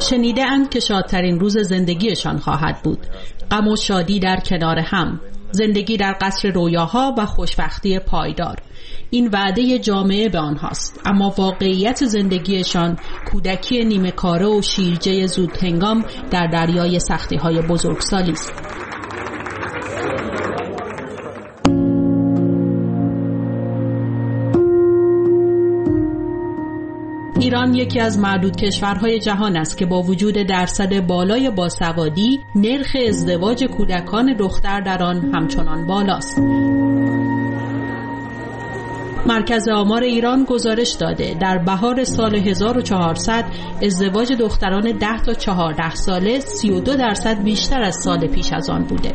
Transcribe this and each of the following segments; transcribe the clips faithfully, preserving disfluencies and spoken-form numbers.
شنیده اند که شادترین روز زندگیشان خواهد بود. غم و شادی در کنار هم، زندگی در قصر رویاها و خوشبختی پایدار. این وعده جامعه به آنهاست، اما واقعیت زندگیشان کودکی نیمه کاره و شیرجه زودهنگام در دریای سختی‌های بزرگسالی است. ایران یکی از معدود کشورهای جهان است که با وجود درصد بالای باسوادی، نرخ ازدواج کودکان دختر در آن همچنان بالاست. مرکز آمار ایران گزارش داده در بهار سال هزار و چهارصد ازدواج دختران ده تا چهارده ساله سی و دو درصد بیشتر از سال پیش از آن بوده.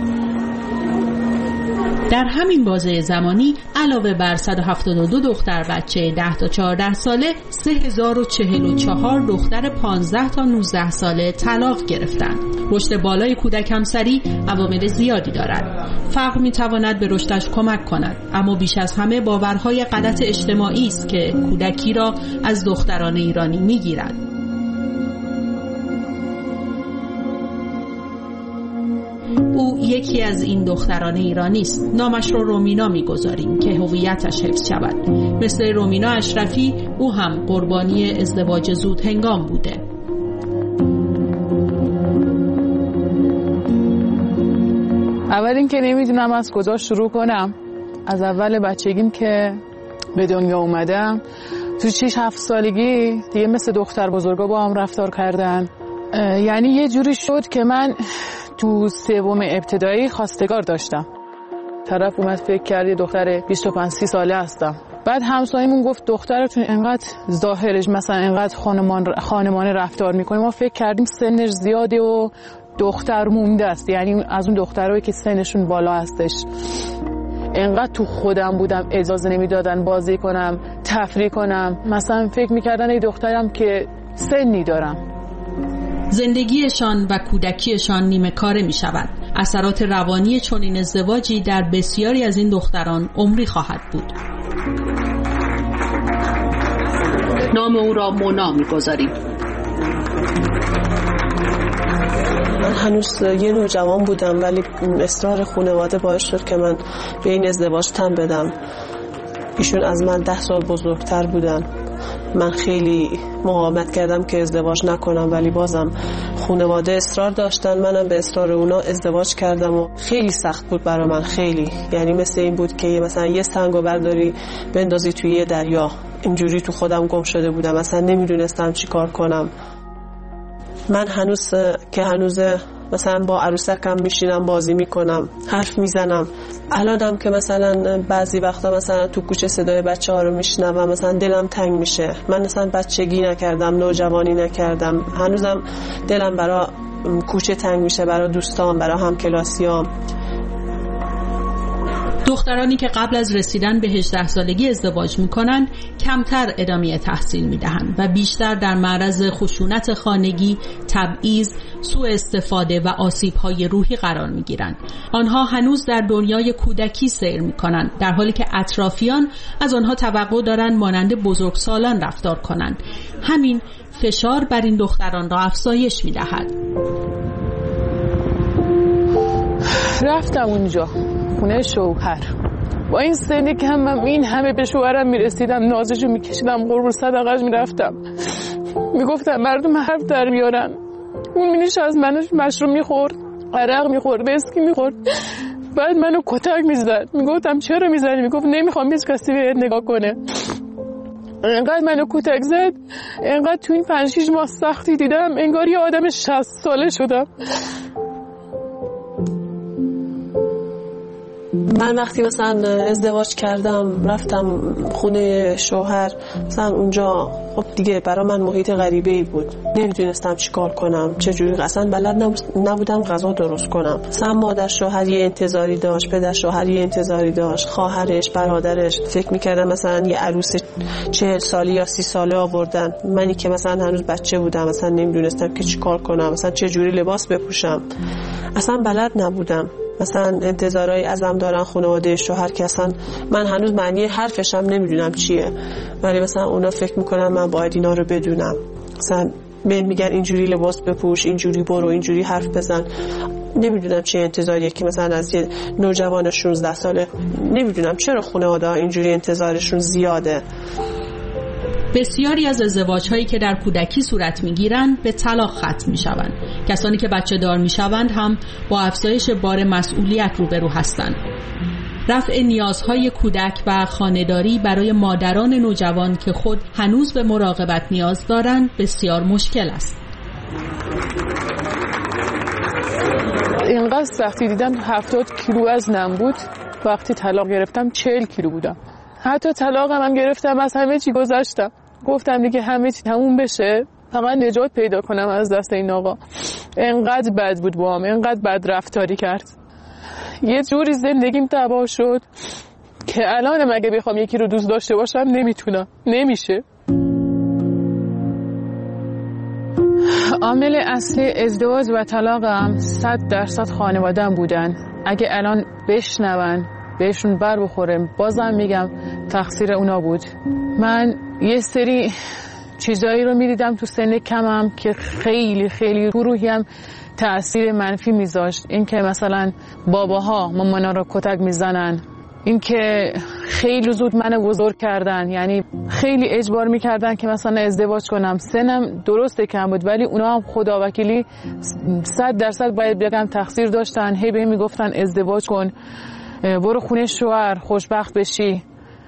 در همین بازه زمانی علاوه بر صد و هفتاد و دو دختر بچه ده تا چهارده ساله، سه هزار و چهل و چهار دختر پانزده تا نوزده ساله طلاق گرفتند. رشد بالای کودک همسری عوامل زیادی دارد. فقر میتواند به رشدش کمک کند، اما بیش از همه باورهای غلط اجتماعی است که کودکی را از دختران ایرانی میگیرد. او یکی از این دختران ایرانی است. نامش را رومینا می‌گذاریم که هویتش حفظ شود. مثل رومینا اشرفی، او هم قربانی ازدواج زود هنگام بوده. اول این که نمیدونم از کجا شروع کنم. از اول بچگیم که به دنیا اومدم، تو شش هفت سالگی دیگه مثل دختر بزرگا با هم رفتار کردن. یعنی یه جوری شد که من تو سوم ابتدایی خواستگار داشتم. طرف اومد فکر کرد یه دختر بیست و پنج ساله هستم. بعد همسایه‌مون گفت دخترتون انقدر ظاهرش مثلا انقدر خانمان خانمانه رفتار میکنه، ما فکر کردیم سنش زیاده و دختر مونده است، یعنی از اون دخترایی که سنشون بالا هستش. انقدر تو خودم بودم اجازه نمیدادن بازی کنم، تفریح کنم. مثلا فکر میکردن ای دخترم که سنی دارم. زندگیشان و کودکیشان نیمه کاره می شود. اثرات روانی چنین ازدواجی در بسیاری از این دختران عمری خواهد بود. نام او را مونا می گذاریم. من هنوز یه نوجوان بودم، ولی اصرار خانواده باعث شد که من به این ازدواج تن بدم. ایشون از من ده سال بزرگتر بودن. من خیلی مقاومت کردم که ازدواج نکنم، ولی بازم خانواده اصرار داشتن. منم به اصرار اونا ازدواج کردم و خیلی سخت بود برای من. خیلی، یعنی مثل این بود که مثلا یه سنگو برداری بندازی توی یه دریا. اینجوری تو خودم گم شده بودم، مثلا نمیدونستم چی کار کنم. من هنوز که هنوز مثلا با عروسکم میشینم بازی میکنم، حرف میزنم. الانم که مثلا بعضی وقتا مثلا تو کوچه صدای بچه ها رو میشنوم، مثلا دلم تنگ میشه. من مثلا بچگی نکردم، نوجوانی نکردم، هنوزم دلم برای کوچه تنگ میشه، برای دوستان، برای همکلاسیام. دخترانی که قبل از رسیدن به هجده سالگی ازدواج میکنن کمتر ادامه تحصیل میدهند و بیشتر در معرض خشونت خانگی، تبعیض، سوء استفاده و آسیب‌های روحی قرار میگیرند. آنها هنوز در دنیای کودکی سیر میکنند، در حالی که اطرافیان از آنها توقع دارند مانند بزرگسالان رفتار کنند. همین فشار بر این دختران را افزایش میدهد. رفتم اونجا خونه شوهر، با این سنی که هم این همه به شوهرم میرسیدم، نازشو میکشیدم، قربون صدقه‌اش میرفتم، میگفتم مردم حرف در میارن. اون مینش از منش مشروب میخورد، عرق میخورد، ویسکی میخورد، بعد منو کتک میزد. میگفتم چرا میزنی؟ میگفت نمیخوام هیچ کسی بهت نگاه کنه. انقدر منو کتک زد، انقدر تو این پنج شیش ماه سختی دیدم، انگار یه آدم شصت ساله شدم. من وقتی مثلا ازدواج کردم رفتم خونه شوهر، مثلا اونجا خب دیگه برای من محیط غریبه‌ای بود. نمیدونستم چی کار کنم، چجوری، اصلا بلد نبودم غذا درست کنم. مثلا مادر شوهر یه انتظاری داشت، پدر شوهر یه انتظاری داشت، خواهرش، برادرش. فکر میکردم مثلا یه عروس چهل ساله یا سی ساله آوردن، منی که مثلا هنوز بچه بودم، مثلا نمیدونستم که چی کار کنم، مثلا چجوری لباس بپوشم، اصلا بلد نبودم. مثلا انتظارای ازم دارن خانواده شوهر که اصلا من هنوز معنی حرفشم نمیدونم چیه، ولی مثلا اونا فکر میکنن من باید اینا رو بدونم. مثلا به میگن اینجوری لباس بپوش، اینجوری برو، اینجوری حرف بزن. نمیدونم چه انتظاریه که مثلا از یه نوجوان شانزده ساله، نمیدونم چرا خانواده اینجوری انتظارشون زیاده. بسیاری از ازدواج‌هایی که در کودکی صورت می‌گیرند به طلاق ختم می‌شوند. کسانی که بچه دار می‌شوند هم با افزایش بار مسئولیت روبرو هستند. رفع نیازهای کودک و خانه‌داری برای مادران نوجوان که خود هنوز به مراقبت نیاز دارند بسیار مشکل است. اینقدر وقتی دیدم هفتاد کیلو وزنم بود، وقتی طلاق گرفتم چهل کیلو بودم. حتی طلاقم هم گرفتم، از همه چی گذاشتم، گفتم دیگه همه چی تموم بشه، فقط نجات پیدا کنم از دست این آقا. اینقدر بد بود با هم، اینقدر بد رفتاری کرد. یه جوری زندگیم تباه شد که الانم اگه بخوام یکی رو دوست داشته باشم نمیتونم، نمیشه. عامل اصلی ازدواج و طلاقم صد درصد خانواده‌ام بودن. اگه الان بشنون بهشون بر بخوره، بازم میگم تقصیر اونا بود. من یه سری چیزایی رو میدیدم تو سن کمم که خیلی خیلی رو روحیم تأثیر منفی میذاشت. این که مثلا باباها مامانا رو کتک میزنن، این که خیلی زود منو بزرگ کردن، یعنی خیلی اجبار میکردن که مثلا ازدواج کنم. سنم درسته کم بود ولی اونا هم خدا وکیلی صد درصد باید بگم تقصیر داشتن. هی بهم میگفتن ازدواج کن، برو خونه شوهر، خوشبخت بشی.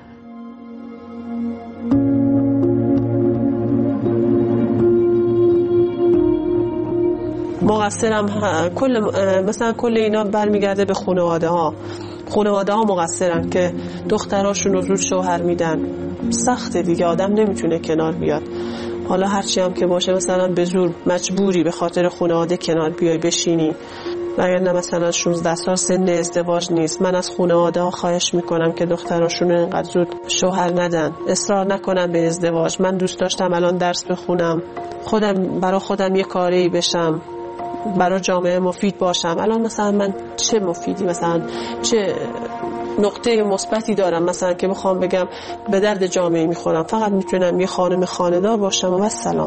مقصرم کل مثلا کل اینا برمیگرده به خانواده ها. خانواده ها مقصرن که دختراشون رو زود شوهر میدن. سخته دیگه، آدم نمیتونه کنار بیاد. حالا هرچی هم که باشه مثلا به زور مجبوری به خاطر خانواده کنار بیای بشینی. وگرنه مثلا شانزده سال سن ازدواج نیست. من از خانواده ها خواهش میکنم که دختراشون رو اینقدر زود شوهر ندن، اصرار نکنن به ازدواج. من دوست داشتم الان درس بخونم، خودم برای خودم یه کاری بشم، برای جامعه مفید باشم. الان مثلا من چه مفیدی، مثلا چه نقطه مثبتی دارم مثلا که بخوام بگم به درد جامعه میخورم؟ فقط میتونم یه خانم خانه‌دار باشم و سلام.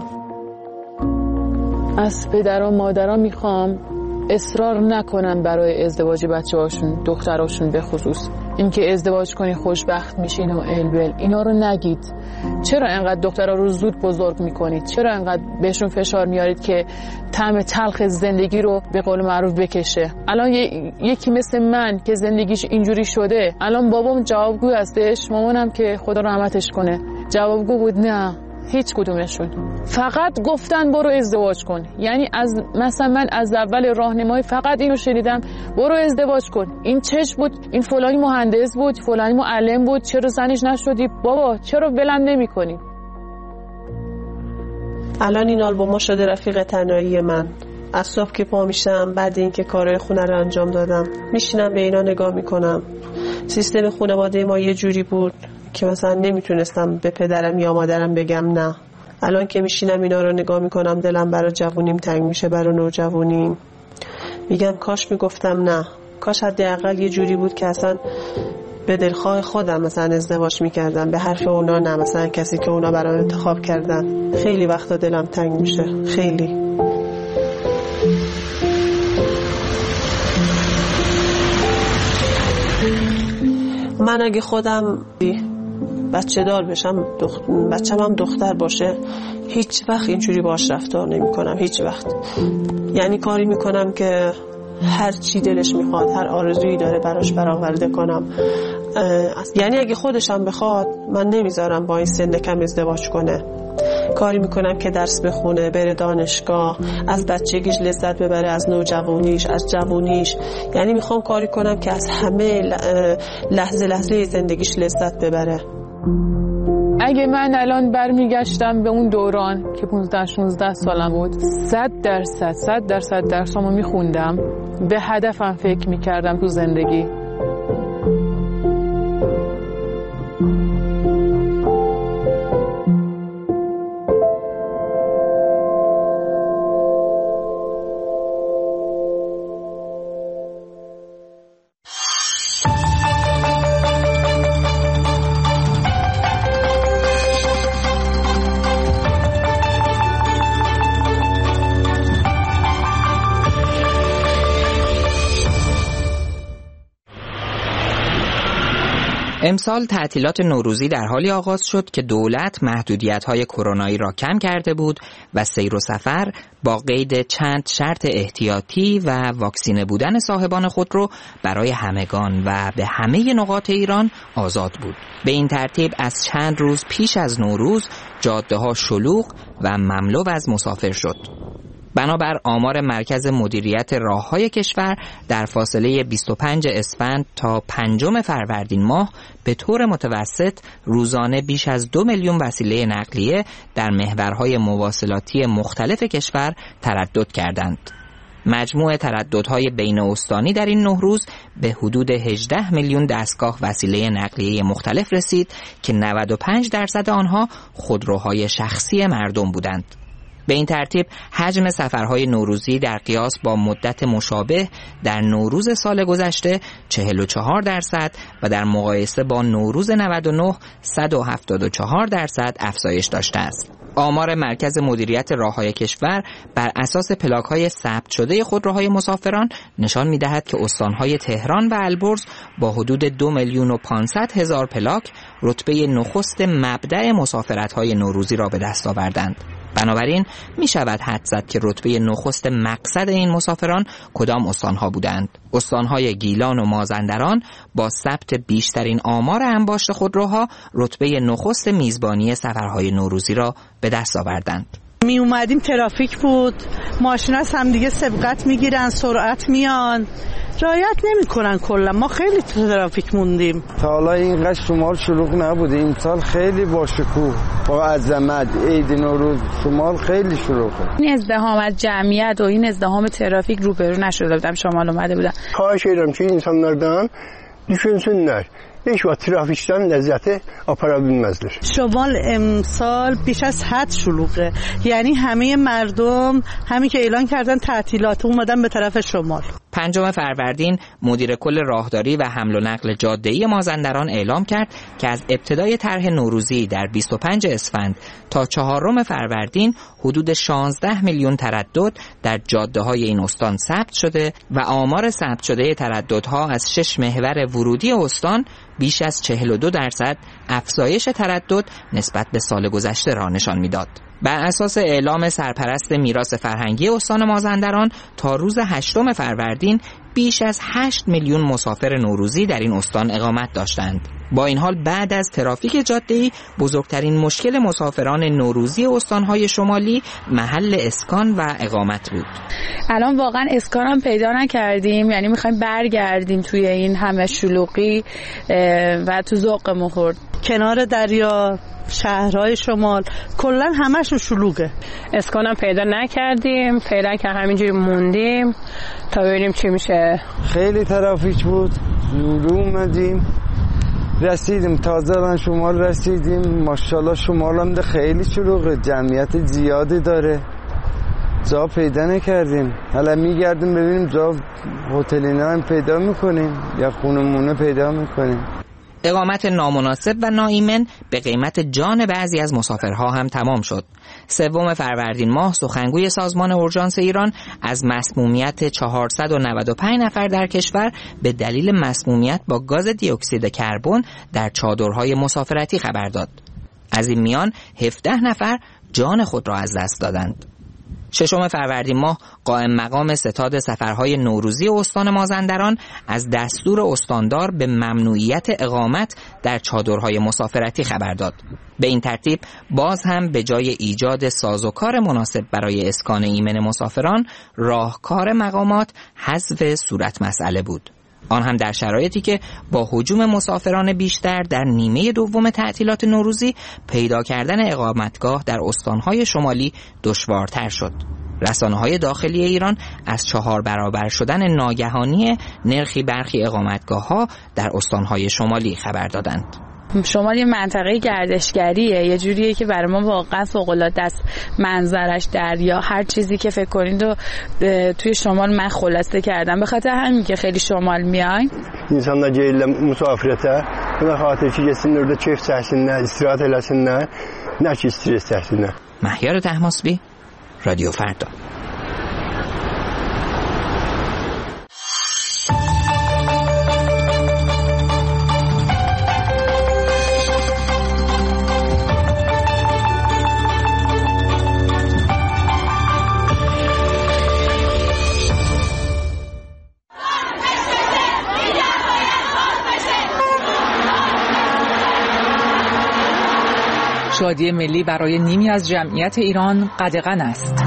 از پدر و مادرها میخوام اصرار نکنن برای ازدواج بچه‌هاشون، دختراشون به خصوص. اینکه ازدواج کنی خوشبخت میشین و البل، اینا رو نگید. چرا انقدر دخترها رو زود بزرگ میکنید؟ چرا انقدر بهشون فشار میارید که طعم تلخ زندگی رو به قول معروف بکشه؟ الان یکی مثل من که زندگیش اینجوری شده، الان بابام جوابگو هستش، مامانم که خدا رحمتش کنه جوابگو بود. نه، هیچ کدومشون. فقط گفتن برو ازدواج کن. یعنی از مثلا من از اول راهنمایی فقط اینو شنیدم، برو ازدواج کن. این چش بود، این فلانی مهندس بود، فلانی معلم بود، چرا زنش نشدی؟ بابا چرا بلند نمی‌کنی؟ الان این آلبوم شده رفیق تنهایی من. از صبح که پا میشم بعد اینکه کارهای خونه رو انجام دادم میشینم به اینا نگاه میکنم. سیستم خانواده ما یه جوری بود که مثلا نمیتونستم به پدرم یا مادرم بگم نه. الان که میشینم اینا رو نگاه میکنم دلم برای جوونیم تنگ میشه، برای نوجوانیم. میگم کاش میگفتم نه، کاش حداقل یه جوری بود که اصلا به دلخواه خودم مثلا ازدواج میکردم، به حرف اونا نه، مثلا کسی که اونا برام انتخاب کردن. خیلی وقتا دلم تنگ میشه، خیلی. من اگه خودم بچه دار بشم، دخ... بچه‌م هم دختر باشه، هیچ وقت اینجوری باش رفتار نمی کنم، هیچ وقت. یعنی کاری میکنم که هر چی دلش میخواد، هر آرزویی داره براش برآورده کنم. یعنی اگه خودشم بخواد من نمیذارم با این سن کم ازدواج کنه. کاری میکنم که درس بخونه، بره دانشگاه، از بچگیش لذت ببره، از نوجوانیش، از جوانیش. یعنی میخوام کاری کنم که از همه لحظه لحظه زندگیش لذت ببره. اگه من الان برمیگشتم به اون دوران که پانزده شانزده سالم بود، صد درصد صد درصد درسامو میخوندم، به هدفم فکر میکردم تو زندگی. امسال تعطیلات نوروزی در حالی آغاز شد که دولت محدودیت‌های کرونایی را کم کرده بود و سیر و سفر با قید چند شرط احتیاطی و واکسینه بودن صاحبان خودرو برای همگان و به همه نقاط ایران آزاد بود. به این ترتیب از چند روز پیش از نوروز جاده‌ها شلوغ و مملو از مسافر شد. بنابر آمار مرکز مدیریت راههای کشور در فاصله بیست و پنج اسفند تا پنجم فروردین ماه به طور متوسط روزانه بیش از دو میلیون وسیله نقلیه در محورهای مواصلاتی مختلف کشور تردد کردند. مجموع ترددهای بین استانی در این نه روز به حدود هجده میلیون دستگاه وسیله نقلیه مختلف رسید که نود و پنج درصد آنها خودروهای شخصی مردم بودند. به این ترتیب حجم سفرهای نوروزی در قیاس با مدت مشابه در نوروز سال گذشته چهل و چهار درصد و در مقایسه با نوروز نود و نه صد و هفتاد و چهار درصد افزایش داشته است. آمار مرکز مدیریت راههای کشور بر اساس پلاک‌های ثبت شده خودروهای مسافران نشان می‌دهد که استان‌های تهران و البرز با حدود دو میلیون و پانصد هزار پلاک رتبه نخست مبدأ مسافرت‌های نوروزی را به دست آوردند. بنابراین می شود حدس زد که رتبه نخست مقصد این مسافران کدام استانها بودند. استانهای گیلان و مازندران با ثبت بیشترین آمار انباشت خودروها رتبه نخست میزبانی سفرهای نوروزی را به دست آوردند. می اومدیم ترافیک بود، ماشینا از هم دیگه سبقت میگیرن، سرعت میان، رعایت نمیکنن. کلا ما خیلی تو ترافیک موندیم. تا حالا اینقدر شمال شلوغ نبوده، این سال خیلی با شکوه با عظمت. عید نوروز شمال خیلی شلوغه. این ازدحام از جمعیت و این ازدحام ترافیک روبرو نشده بودم، شمال اومده بودم. خواهش ederim ki insanlardan düşünsünler. hiç وقت ترافیکشتن لذت آپارا bilmezler. شمال امسال بیش از حد شلوغه، یعنی همه مردم همین که اعلان کردن تعطیلات اومدن به طرف شمال. پنجم فروردین مدیر کل راهداری و حمل و نقل جاده‌ای مازندران اعلام کرد که از ابتدای طرح نوروزی در بیست و پنج اسفند تا چهارم فروردین حدود شانزده میلیون تردد در جاده‌های این استان ثبت شده و آمار ثبت شده ترددها از شش محور ورودی استان بیش از چهل و دو درصد افزایش تردد نسبت به سال گذشته را نشان می‌داد. بر اساس اعلام سرپرست میراث فرهنگی استان مازندران تا روز هشتم فروردین بیش از هشت میلیون مسافر نوروزی در این استان اقامت داشتند. با این حال بعد از ترافیک جاده‌ای بزرگترین مشکل مسافران نوروزی استان‌های شمالی محل اسکان و اقامت بود. الان واقعا اسکان هم پیدا نکردیم، یعنی می‌خوایم برگردیم توی این همه شلوغی و تو ذوقمون خورد. کنار دریا، شهرهای شمال کلا همشون شلوغه. اسکان هم پیدا نکردیم، فعلا که همینجوری موندیم تا ببینیم چی میشه. خیلی ترافیک بود، زود اومدیم رسیدیم، تازه من شمال رسیدیم. ماشاءالله شمال هم ده خیلی شلوغه، جمعیت زیادی داره، جا پیدا نکردیم. حالا میگردیم ببینیم جا هتلینا هم پیدا میکنیم یا خونه مونه پیدا میکنیم. اقامت نامناسب و ناایمن به قیمت جان بعضی از مسافرها هم تمام شد. سوم فروردین ماه سخنگوی سازمان اورژانس ایران از مسمومیت چهارصد و نود و پنج نفر در کشور به دلیل مسمومیت با گاز دی اکسید کربن در چادرهای مسافرتی خبر داد. از این میان هفده نفر جان خود را از دست دادند. ششم فروردین ماه قائم مقام ستاد سفرهای نوروزی استان مازندران از دستور استاندار به ممنوعیت اقامت در چادرهای مسافرتی خبر داد. به این ترتیب باز هم به جای ایجاد سازوکار مناسب برای اسکان ایمن مسافران، راهکار مقامات حذف صورت مسئله بود. آن هم در شرایطی که با هجوم مسافران بیشتر در نیمه دوم تعطیلات نوروزی پیدا کردن اقامتگاه در استانهای شمالی دشوارتر شد. رسانه‌های داخلی ایران از چهار برابر شدن ناگهانی نرخی برخی اقامتگاه‌ها در استانهای شمالی خبر دادند. شمال یه منطقه گردشگریه، یه جوریه که برای ما واقعا فوق‌العاده است. منظرش، دریا، هر چیزی که فکر کنید و توی شمال من خلاصه کردم. به خاطر همین که خیلی شمال میایم. İnsanlar gəlirlər müsafirətə, buna xatir ki, getsinlər orada keyf çəksinlər, istirahət eləsinlər, nə ki stres çəksinlər. مهیار طهماسبی، رادیو فردا. شادی ملی برای نیمی از جمعیت ایران قدغن است.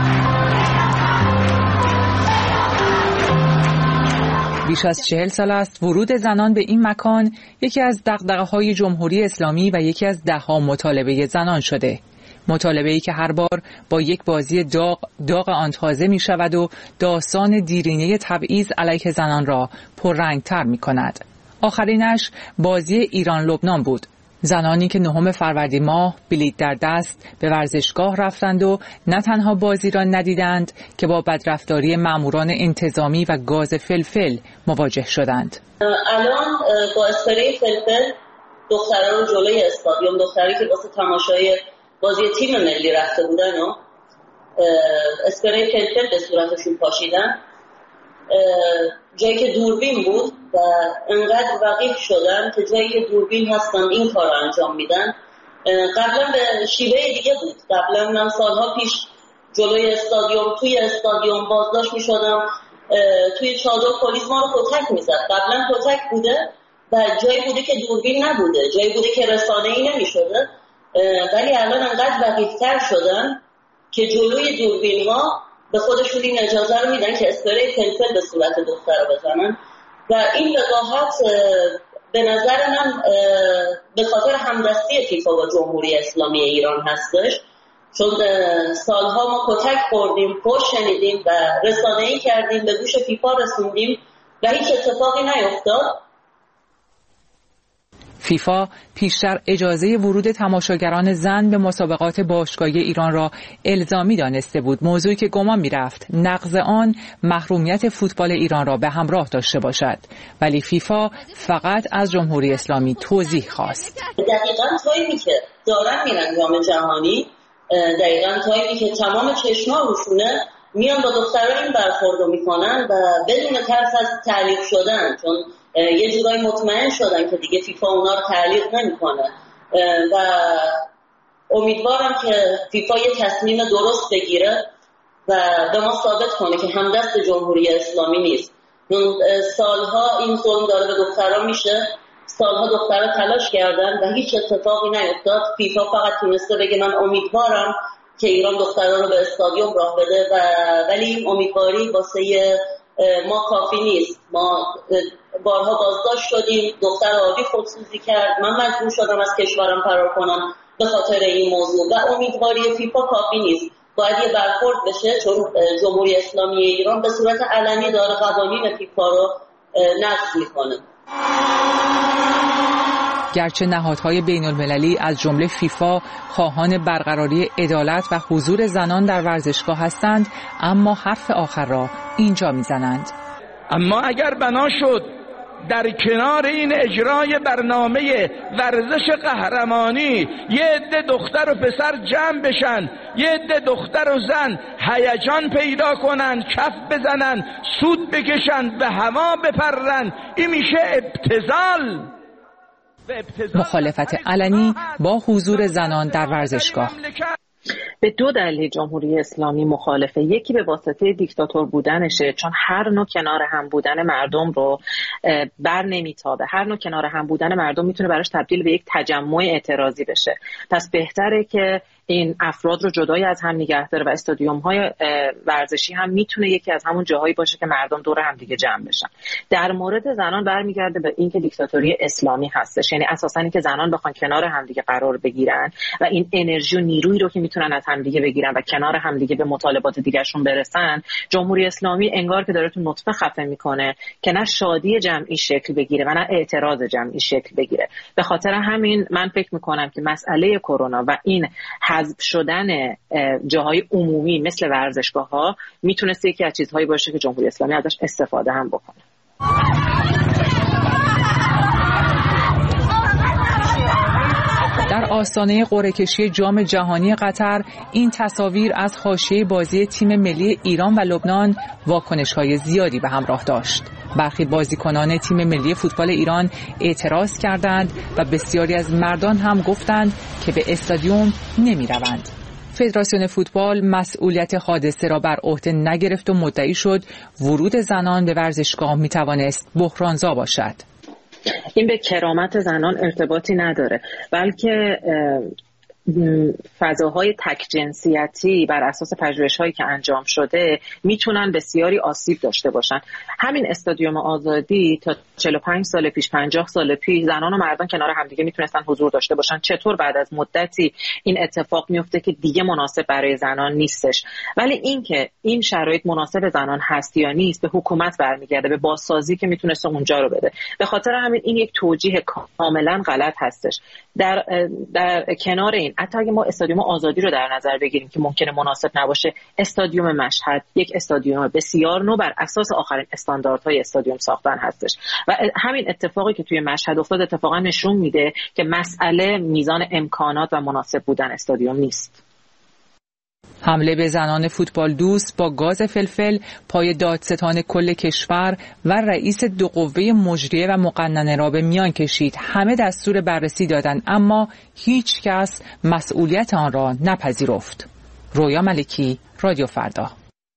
بیش از چهل سال است ورود زنان به این مکان یکی از دغدغه‌های جمهوری اسلامی و یکی از ده‌ها مطالبه زنان شده. مطالبه‌ای که هر بار با یک بازی داغ داغ آن تازه می شود و داستان دیرینه تبعیض علیه زنان را پررنگ‌تر می کند. آخرینش بازی ایران لبنان بود. زنانی که نهم فروردین ماه بلیط در دست به ورزشگاه رفتند و نه تنها بازی را ندیدند که با بدرفتاری ماموران انتظامی و گاز فلفل مواجه شدند. الان با اسپری فلفل دختران رو جلوی استادیوم، دختری که واسه تماشای بازی تیم ملی رفته بودن و اسپری فلفل به صورتشون پاشیدن، جایی که دوربین بود و انقدر وقیح شدن که جایی که دوربین هستن این کار رو انجام میدن. قبلا به شیوه دیگه بود. قبلا من سالها پیش جلوی استادیوم، توی استادیوم بازداشت میشدم، توی چادر پلیس ما رو کتک میزد. قبلا کتک بوده و جایی بوده که دوربین نبوده، جایی بوده که رسانه‌ای نمیشده، ولی الان انقدر وقیح‌تر شدن که جلوی دوربین ها به خودشون این اجازه رو میدن که اسپری فلفل به صورت دختر بزنن و این وقاحت به نظر من به خاطر همدستی فیفا با جمهوری اسلامی ایران هستش، چون سالها ما کتک خوردیم، فحش شنیدیم و رسانه‌ای کردیم، به گوش فیفا رسوندیم و هیچ اتفاقی نیفتاد. فیفا پیشتر اجازه ورود تماشاگران زن به مسابقات باشگاهی ایران را الزامی دانسته بود، موضوعی که گمان می‌رفت نقض آن محرومیت فوتبال ایران را به همراه داشته باشد، ولی فیفا فقط از جمهوری اسلامی توضیح خواست. دقیقاً تایمی که دارن میرن جام جهانی، دقیقاً تایمی که تمام چشم‌ها روشونه، میان با دخترها این برخوردو میکنن و بدون ترس از تعلیق شدن، چون یه جورایی مطمئن شدن که دیگه فیفا اونا رو تعلیق نمیکنه و امیدوارم که فیفا یه تصمیم درست بگیره و به ما ثابت کنه که همدست جمهوری اسلامی نیست. سالها این ظلم داره به دخترها میشه، سالها دخترها تلاش کردن و هیچ اتفاقی نیفتاد. فیفا فقط تونسته بگه من امیدوارم که ایران دخترها رو به استادیوم راه بده و ولی این امیدواری واسه ما کافی نیست. ما بارها بازداشت شدیم، دختر آبی خودسوزی کرد، من مجبور شدم از کشورم فرار کنم به خاطر این موضوع و امیدواری فیفا کافی نیست. باید یه برخورد بشه، چون جمهوری اسلامی ایران به صورت علنی داره قوانین فیفا رو نقض میکنه. گرچه نهادهای بین المللی از جمله فیفا خواهان برقراری عدالت و حضور زنان در ورزشگاه هستند، اما حرف آخر را اینجا میزنند. اما اگر بنا شد در کنار این اجرای برنامه ورزش قهرمانی یه عده دختر و پسر جمع بشن، یه عده دختر و زن هیجان پیدا کنن، کف بزنن، سود بکشن، به هوا بپرن، این میشه ابتذال. مخالفت علنی با حضور زنان در ورزشگاه. به دو دلیل جمهوری اسلامی مخالفه. یکی به واسطه دیکتاتور بودنشه، چون هر نوع کنار هم بودن مردم رو بر نمیتابه. هر نوع کنار هم بودن مردم میتونه براش تبدیل به یک تجمع اعتراضی بشه. پس بهتره که این افراد رو جدای از هم نگه داره و استادیوم های ورزشی هم میتونه یکی از همون جاهایی باشه که مردم دور هم دیگه جمع بشن. در مورد زنان برمیگرده به اینکه دیکتاتوری اسلامی هستش، یعنی اساساً اینکه زنان بخوان کنار هم دیگه قرار بگیرن و این انرژی و نیرویی رو که میتونن از هم دیگه بگیرن و کنار هم دیگه به مطالبات دیگه‌شون برسن، جمهوری اسلامی انگار که داره تو نطفه خفه میکنه که نه شادی جمعی شکل بگیره و نه اعتراض جمعی شکل بگیره. به خاطر همین من فکر میکنم که مسئله کرونا و این حذف شدن جاهای عمومی مثل ورزشگاه‌ها میتونسته یکی از چیزهایی باشه که جمهوری اسلامی ازش استفاده هم بکنه. در آستانه قرعه کشی جام جهانی قطر این تصاویر از حاشیه بازی تیم ملی ایران و لبنان واکنش‌های زیادی به همراه داشت. برخی بازیکنان تیم ملی فوتبال ایران اعتراض کردند و بسیاری از مردان هم گفتند که به استادیوم نمی‌روند. فدراسیون فوتبال مسئولیت حادثه را بر عهده نگرفت و مدعی شد ورود زنان به ورزشگاه می‌توانست بحرانزا باشد. این به کرامت زنان ارتباطی نداره، بلکه فضاهای تک جنسیتی بر اساس پژوهش‌هایی که انجام شده میتونن بسیاری آسیب داشته باشن. همین استادیوم آزادی تا چهل و پنج سال پیش، پنجاه سال پیش زنان و مردان کنار همدیگه میتونستن حضور داشته باشن. چطور بعد از مدتی این اتفاق میفته که دیگه مناسب برای زنان نیستش؟ ولی این که این شرایط مناسب زنان هست یا نیست به حکومت برمیگرده، به بازسازی که میتونسته اونجا رو بده. به خاطر همین این یک توجیه کاملا غلط هستش. در در کنار این، حتی اگه ما استادیوم آزادی رو در نظر بگیریم که ممکنه مناسب نباشه، استادیوم مشهد یک استادیوم بسیار نو بر اساس آخرین استانداردهای استادیوم ساختن هستش و همین اتفاقی که توی مشهد افتاد اتفاقا نشون میده که مسئله میزان امکانات و مناسب بودن استادیوم نیست. حمله به زنان فوتبال دوست با گاز فلفل پای دادستان کل کشور و رئیس دو قوه مجریه و مقننه را به میان کشید. همه دستور بررسی دادند اما هیچ کس مسئولیت آن را نپذیرفت. رویا ملکی، رادیو فردا.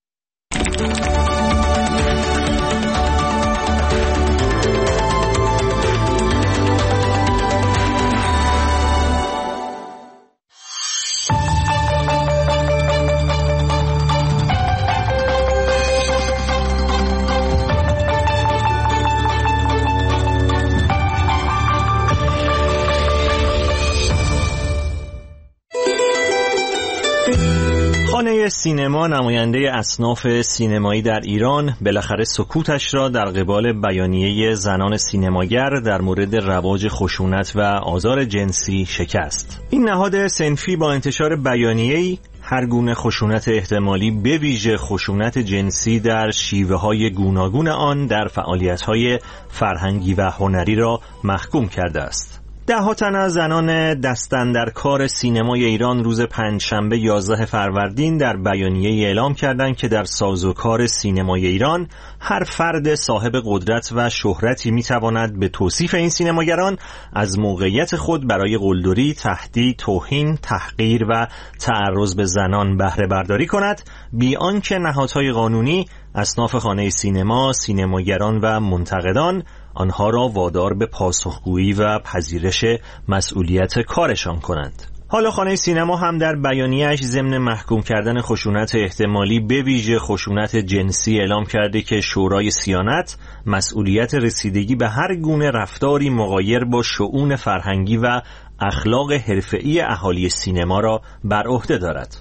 خانه سینما، نماینده اصناف سینمایی در ایران، بالاخره سکوتش را در قبال بیانیه زنان سینماگر در مورد رواج خشونت و آزار جنسی شکست. این نهاد صنفی با انتشار بیانیه‌ای هر گونه خشونت احتمالی به ویژه خشونت جنسی در شیوه‌های گوناگون آن در فعالیت‌های فرهنگی و هنری را محکوم کرده است. ده ها تن از زنان دست‌اندرکار سینمای ایران روز پنجشنبه یازده فروردین در بیانیه اعلام کردند که در سازوکار سینمای ایران هر فرد صاحب قدرت و شهرتی میتواند به توصیف این سینماگران از موقعیت خود برای قلدری، تهدید، توهین، تحقیر و تعرض به زنان بهره برداری کند، بی آنکه نهادهای قانونی، اصناف خانه سینما، سینماگران و منتقدان آنها را وادار به پاسخگویی و پذیرش مسئولیت کارشان کنند. حالا خانه سینما هم در بیانیه‌اش ضمن محکوم کردن خشونت احتمالی به ویژه خشونت جنسی اعلام کرده که شورای صیانت مسئولیت رسیدگی به هر گونه رفتاری مغایر با شؤون فرهنگی و اخلاق حرفه‌ای اهالی سینما را بر عهده دارد.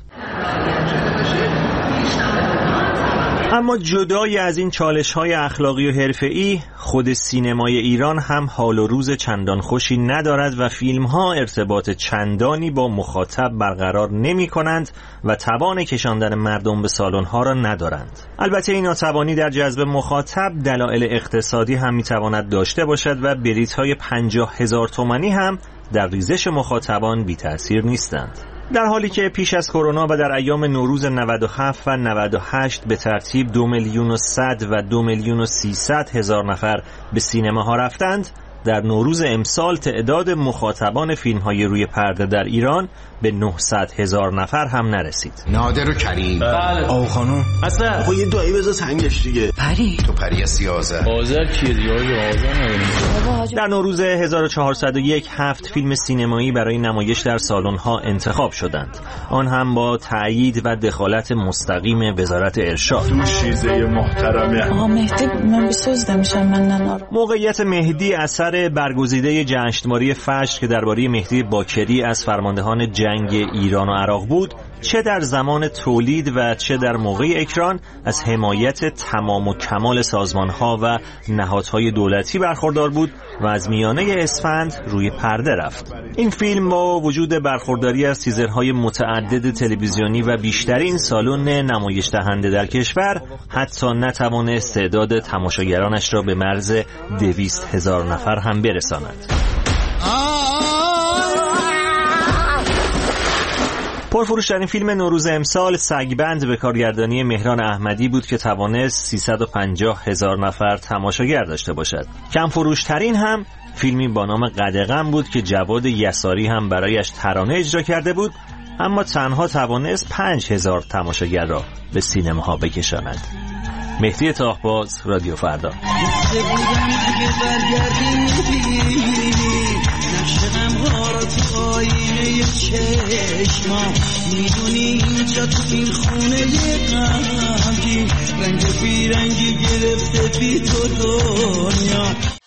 اما جدای از این چالش‌های اخلاقی و حرفه‌ای، خود سینمای ایران هم حال و روز چندان خوشی ندارد و فیلم‌ها ارتباط چندانی با مخاطب برقرار نمی‌کنند و توان کشاندن مردم به سالن‌ها را ندارند. البته این ناتوانی در جذب مخاطب دلایل اقتصادی هم می‌تواند داشته باشد و بلیط‌های پنجاه هزار تومانی هم در ریزش مخاطبان بی‌تأثیر نیستند. در حالی که پیش از کرونا و در ایام نوروز نود و هفت و نود و هشت به ترتیب دو میلیون و صد و دو میلیون و سیصد هزار نفر به سینماها رفتند، در نوروز امسال تعداد مخاطبان فیلم‌های روی پرده در ایران به نهصد هزار نفر هم نرسید. نادر و کریم. بله. آو خانم. اصلا خب یه دایی بذار تنگش دیگه. پری. تو پری سیازه. آذر کیه دیگه؟ آذر در نوروز هزار و چهارصد و یک هفت فیلم سینمایی برای نمایش در سالن‌ها انتخاب شدند. آن هم با تأیید و دخالت مستقیم وزارت ارشاد. تو شیزه محترمه. آقا مهدی من بیست میشم من ننار. موقعیت مهدی اثر برگزیده جشنواره فجر که درباره مهدی باکری از فرماندهان جنگ ایران و عراق بود، چه در زمان تولید و چه در موقع اکران از حمایت تمام و کمال سازمان‌ها و نهادهای دولتی برخوردار بود و از میانه اسفند روی پرده رفت. این فیلم با وجود برخورداری از تیزرهای متعدد تلویزیونی و بیشترین سالن نمایش دهنده در کشور حتی نتوانست تعداد تماشاگرانش را به مرز دویست هزار نفر هم برساند. پرفروشترین فیلم نوروز امسال سگبند به کارگردانی مهران احمدی بود که توانست سیصد و پنجاه هزار نفر تماشاگر داشته باشد. کم فروشترین هم فیلمی با نام قدغن بود که جواد یساری هم برایش ترانه اجرا کرده بود، اما تنها توانست پنج هزار تماشاگر را به سینماها بکشاند. مهدی تاهباز، رادیو فردا. نقش غم ها را تو آینه چشما میدونی اینجا تو این خونه غمگین رنگ بیرنگی گرفته بی تو دنیا.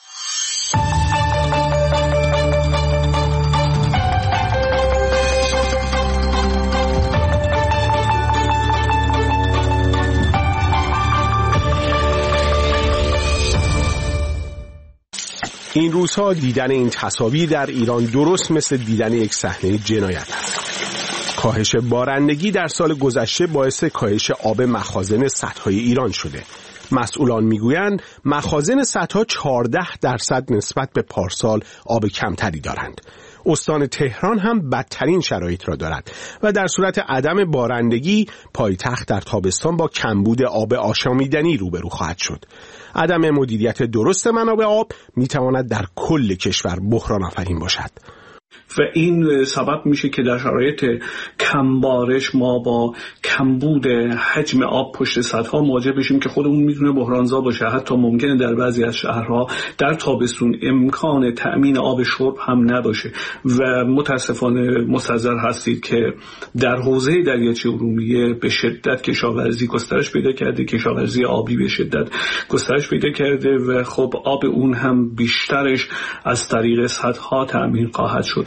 این روزها دیدن این تصاویر در ایران درست مثل دیدن یک صحنه جنایت است. کاهش بارندگی در سال گذشته باعث کاهش آب مخازن سدهای ایران شده. مسئولان میگویند مخازن سدها چهارده درصد نسبت به پارسال آب کمتری دارند. استان تهران هم بدترین شرایط را دارد و در صورت عدم بارندگی پایتخت در تابستان با کمبود آب آشامیدنی روبرو خواهد شد. عدم مدیریت درست منابع آب میتواند در کل کشور بحران آفرین باشد. و این سبب میشه که در شرایط کمبارش ما با کمبود حجم آب پشت سدها مواجه بشیم که خودمون میتونه بحرانزا باشه. حتی ممکنه در بعضی از شهرها در تابستون امکان تأمین آب شرب هم نباشه و متاسفانه مستحضر هستید که در حوزه دریاچه ارومیه به شدت کشاورزی گسترش پیدا کرده، کشاورزی آبی به شدت گسترش پیدا کرده و خب آب اون هم بیشترش از طریق سدها تأمین خواهد شد.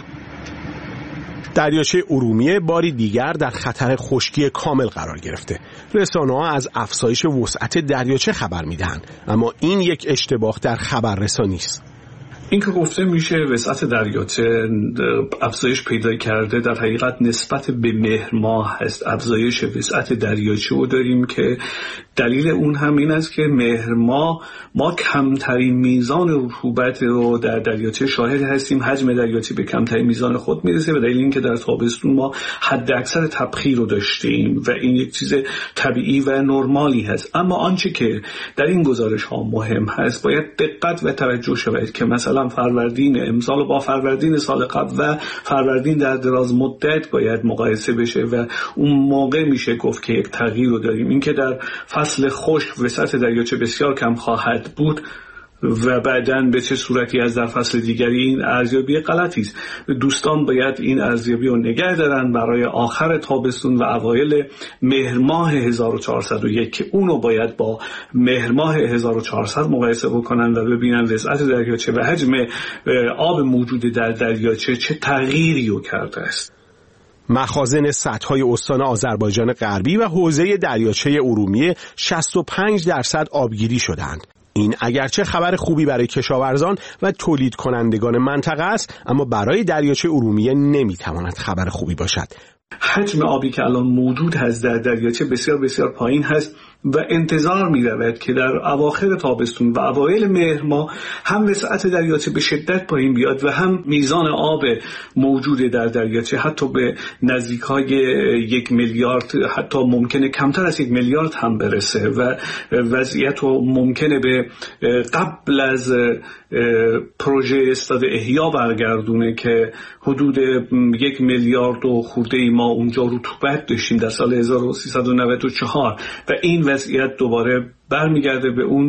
دریاچه ارومیه باری دیگر در خطر خشکی کامل قرار گرفته. رسانه‌ها از افزایش وسعت دریاچه خبر می‌دهند، اما این یک اشتباه در خبررسانی است. این که گفته میشه وسعت دریاچه افزایش پیدا کرده، در حقیقت نسبت به مهر ماه هست افزایش وسعت دریاچه رو داریم که دلیل اون هم این است که مهر ماه ما کمترین میزان رطوبت رو در دریاچه شاهد هستیم. حجم دریاچه به کمترین میزان خود میرسه و دلیل این که در تابستون ما حد اکثر تبخیر رو داشتیم و این یک چیز طبیعی و نرمالی هست. اما آنچه که در این گزارش ها مهم هست باید دقت و توجه شود که مثلا فروردین امسال با فروردین سال قبل و فروردین در دراز مدت باید مقایسه بشه و اون موقع میشه گفت که یک تغییر رو داریم. این که در فصل خشک وسعت دریاچه بسیار کم خواهد بود و بعداً به چه صورتی از در فصل دیگری، این ارزیابی غلطی است. دوستان باید این ارزیابی رو نگه دارن برای آخر تابستون و اوایل مهر ماه هزار و چهارصد و یک که اونو باید با مهر ماه هزار و چهارصد مقایسه بکنن و ببینن وسعت دریاچه و حجم آب موجود در دریاچه چه تغییری رو کرده است. مخازن سدهای استان آذربایجان غربی و حوزه دریاچه ارومیه شصت و پنج درصد آبگیری شدند. این اگرچه خبر خوبی برای کشاورزان و تولید کنندگان منطقه است، اما برای دریاچه ارومیه نمیتواند خبر خوبی باشد. حجم آبی که الان موجود هست در دریاچه بسیار بسیار پایین هست و انتظار می رود که در اواخر تابستون و اوایل مهر ماه هم وسعت دریاچه به شدت پایین بیاد و هم میزان آب موجود در دریاچه حتی به نزدیکای یک میلیارد، حتی ممکنه کمتر از یک میلیارد هم برسه و وضعیت رو ممکنه به قبل از پروژه استاد احیا برگردونه که حدود یک میلیارد و خورده ای ما اونجا رطوبت داشتیم در سال هزار و سیصد و نود و چهار و این وضعیت دوباره برمیگرده به اون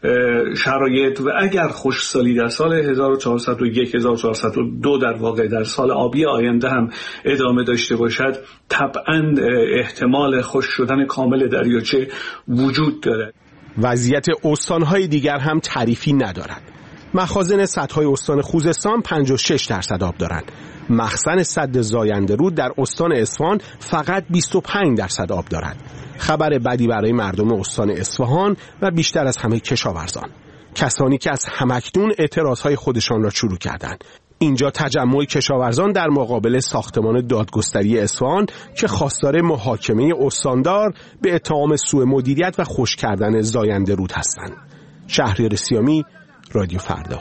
شرایط و اگر خشکسالی در سال هزار و چهارصد و یک هزار و چهارصد و دو در واقع در سال آبی آینده هم ادامه داشته باشد، طبعا احتمال خشک شدن کامل دریاچه وجود دارد. وضعیت استانهای دیگر هم تعریفی ندارد. مخازن سدهای استان خوزستان پنجاه و شش درصد آب دارند. مخزن سد زاینده رود در استان اصفهان فقط بیست و پنج درصد آب دارد. خبر بدی برای مردم استان اصفهان و بیشتر از همه کشاورزان، کسانی که از همکنون اعتراضهای خودشان را شروع کردند. اینجا تجمع کشاورزان در مقابل ساختمان دادگستری اصفهان که خواستار محاکمه استاندار به اتهام سوء مدیریت و خشک کردن زاینده رود هستند. شهریار سیامی، رادیو فردا.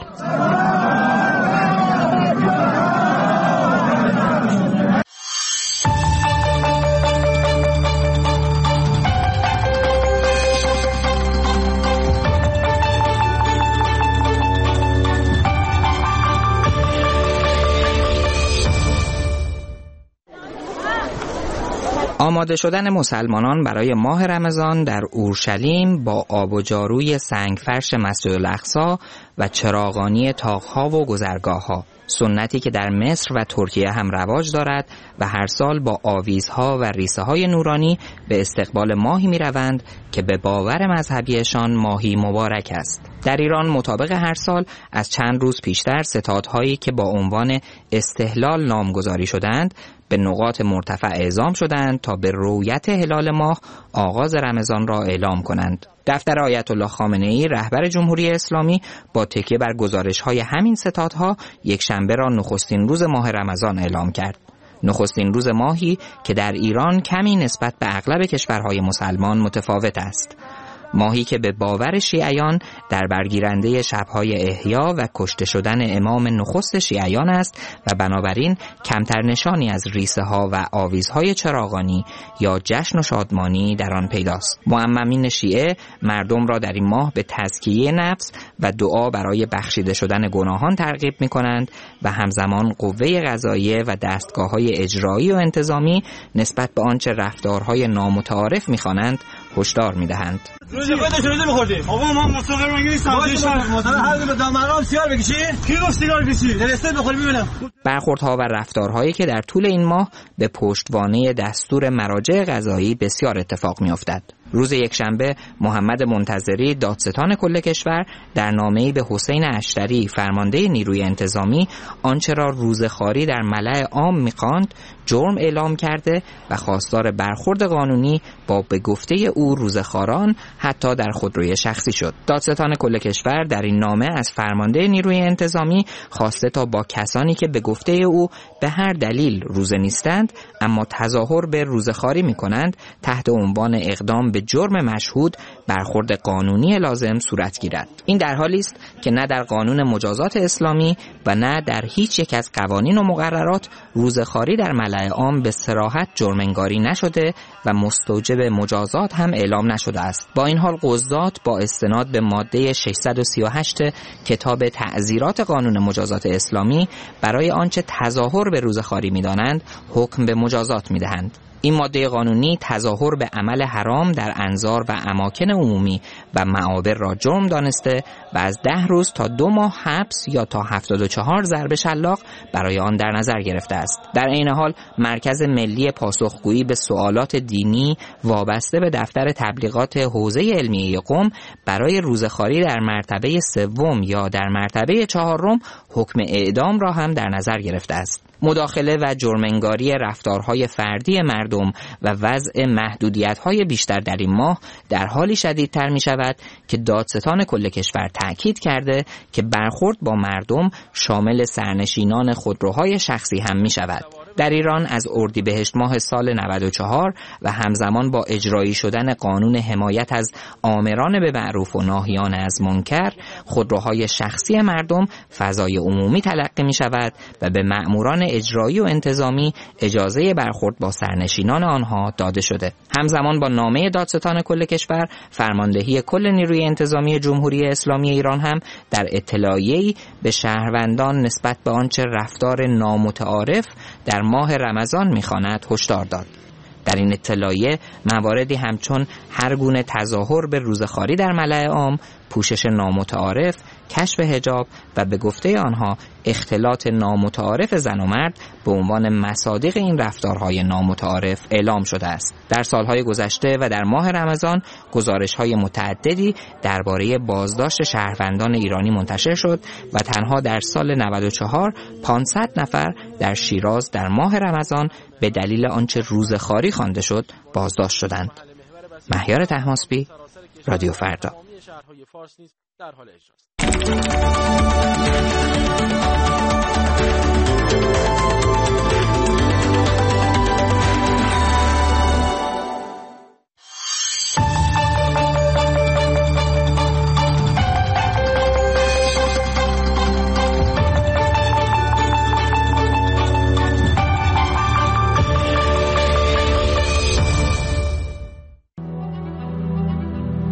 آماده شدن مسلمانان برای ماه رمضان در اورشلیم با آب و جاروی سنگفرش مسجد الاقصی و چراغانی طاق‌ها و گذرگاه‌ها، سنتی که در مصر و ترکیه هم رواج دارد و هر سال با آویزها و ریسه‌های نورانی به استقبال ماهی می‌روند که به باور مذهبیشان ماهی مبارک است. در ایران مطابق هر سال از چند روز پیشتر ستادهایی که با عنوان استهلال نامگذاری شدند به نقاط مرتفع اعزام شدند تا به رؤیت هلال ماه آغاز رمضان را اعلام کنند. دفتر آیت الله خامنه‌ای رهبر جمهوری اسلامی با تکیه بر گزارش‌های همین ستادها یک شنبه را نخستین روز ماه رمضان اعلام کرد. نخستین روز ماهی که در ایران کمی نسبت به اغلب کشورهای مسلمان متفاوت است. ماهی که به باور شیعیان در برگیرنده شب‌های احیا و کشته شدن امام نخست شیعیان است و بنابراین کمتر نشانی از ریسه ها و آویزهای چراغانی یا جشن و شادمانی در آن پیداست. معممین شیعه مردم را در این ماه به تزکیه نفس و دعا برای بخشیده شدن گناهان ترغیب می‌کنند و همزمان قوه قضاییه و دستگاه‌های اجرایی و انتظامی نسبت به آنچه رفتارهای نامتعارف می‌خوانند هشدار می‌دهند. روزی خودت روزی می‌خوردی. آقا ما مستقر مگه نیستم. هر به دامرام سیگار بکشی؟ کی گفت سیگار بکشی؟ درسته بخوری ببینم. برخوردها و رفتارهایی که در طول این ماه به پشتوانه دستور مراجع قضایی بسیار اتفاق می‌افتد. روز یکشنبه محمد منتظری دادستان کل کشور در نامه‌ای به حسین اشتری فرمانده نیروی انتظامی آنچه را روزخواری در ملأ عام می‌خواند جرم اعلام کرده و خواستار برخورد قانونی با به گفته او روزخواران حتی در خودروی شخصی شد. دادستان کل کشور در این نامه از فرمانده نیروی انتظامی خواسته تا با کسانی که به گفته او به هر دلیل روزه نیستند اما تظاهر به روزخواری می‌کنند تحت عنوان اقدام به جرم مشهود برخورد قانونی لازم صورت گیرد. این در حالی است که نه در قانون مجازات اسلامی و نه در هیچ یک از قوانین و مقررات روزخواری در ملأ عام به صراحت جرم‌انگاری نشده و مستوجب مجازات هم اعلام نشده است. با این حال قضات با استناد به ماده ششصد و سی و هشت کتاب تعزیرات قانون مجازات اسلامی برای آنچه تظاهر به روزخواری می‌دانند حکم به مجازات می‌دهند. این ماده قانونی تظاهر به عمل حرام در انظار و اماکن عمومی و معابر را جرم دانسته و از ده روز تا دو ماه حبس یا تا هفتاد و چهار ضرب شلاق برای آن در نظر گرفته است. در این حال مرکز ملی پاسخگویی به سوالات دینی وابسته به دفتر تبلیغات حوزه علمیه قم برای روزخواری در مرتبه سوم یا در مرتبه چهارم حکم اعدام را هم در نظر گرفته است. مداخله و جرم‌انگاری رفتارهای فردی مردم و وضع محدودیت‌های بیشتر در این ماه در حالی شدیدتر می‌شود که دادستان کل کشور تأکید کرده که برخورد با مردم شامل سرنشینان خودروهای شخصی هم می‌شود. در ایران از اردیبهشت ماه سال نود و چهار و همزمان با اجرایی شدن قانون حمایت از آمران به معروف و ناهیان از منکر خودروهای شخصی مردم فضای عمومی تلقی می شود و به مأموران اجرایی و انتظامی اجازه برخورد با سرنشینان آنها داده شده. همزمان با نامه دادستان کل کشور فرماندهی کل نیروی انتظامی جمهوری اسلامی ایران هم در اطلاعیه‌ای به شهروندان نسبت به آنچه رفتار نامتعارف در ماه رمضان می‌خواند هشدار داد. در این اطلاعیه مواردی همچون هر گونه تظاهر به روزخواری در ملأ عام، پوشش نامتعارف، کشف حجاب و به گفته آنها اختلاط نامتعارف زن و مرد به عنوان مصادیق این رفتارهای نامتعارف اعلام شده است. در سالهای گذشته و در ماه رمضان گزارش‌های متعددی درباره بازداشت شهروندان ایرانی منتشر شد و تنها در سال نود و چهار پانصد نفر در شیراز در ماه رمضان به دلیل آنچه روزخواری خوانده شد بازداشت شدند. مهیار طهماسبی، رادیو فردا. شهرهای فارس نیز در حال اجراست.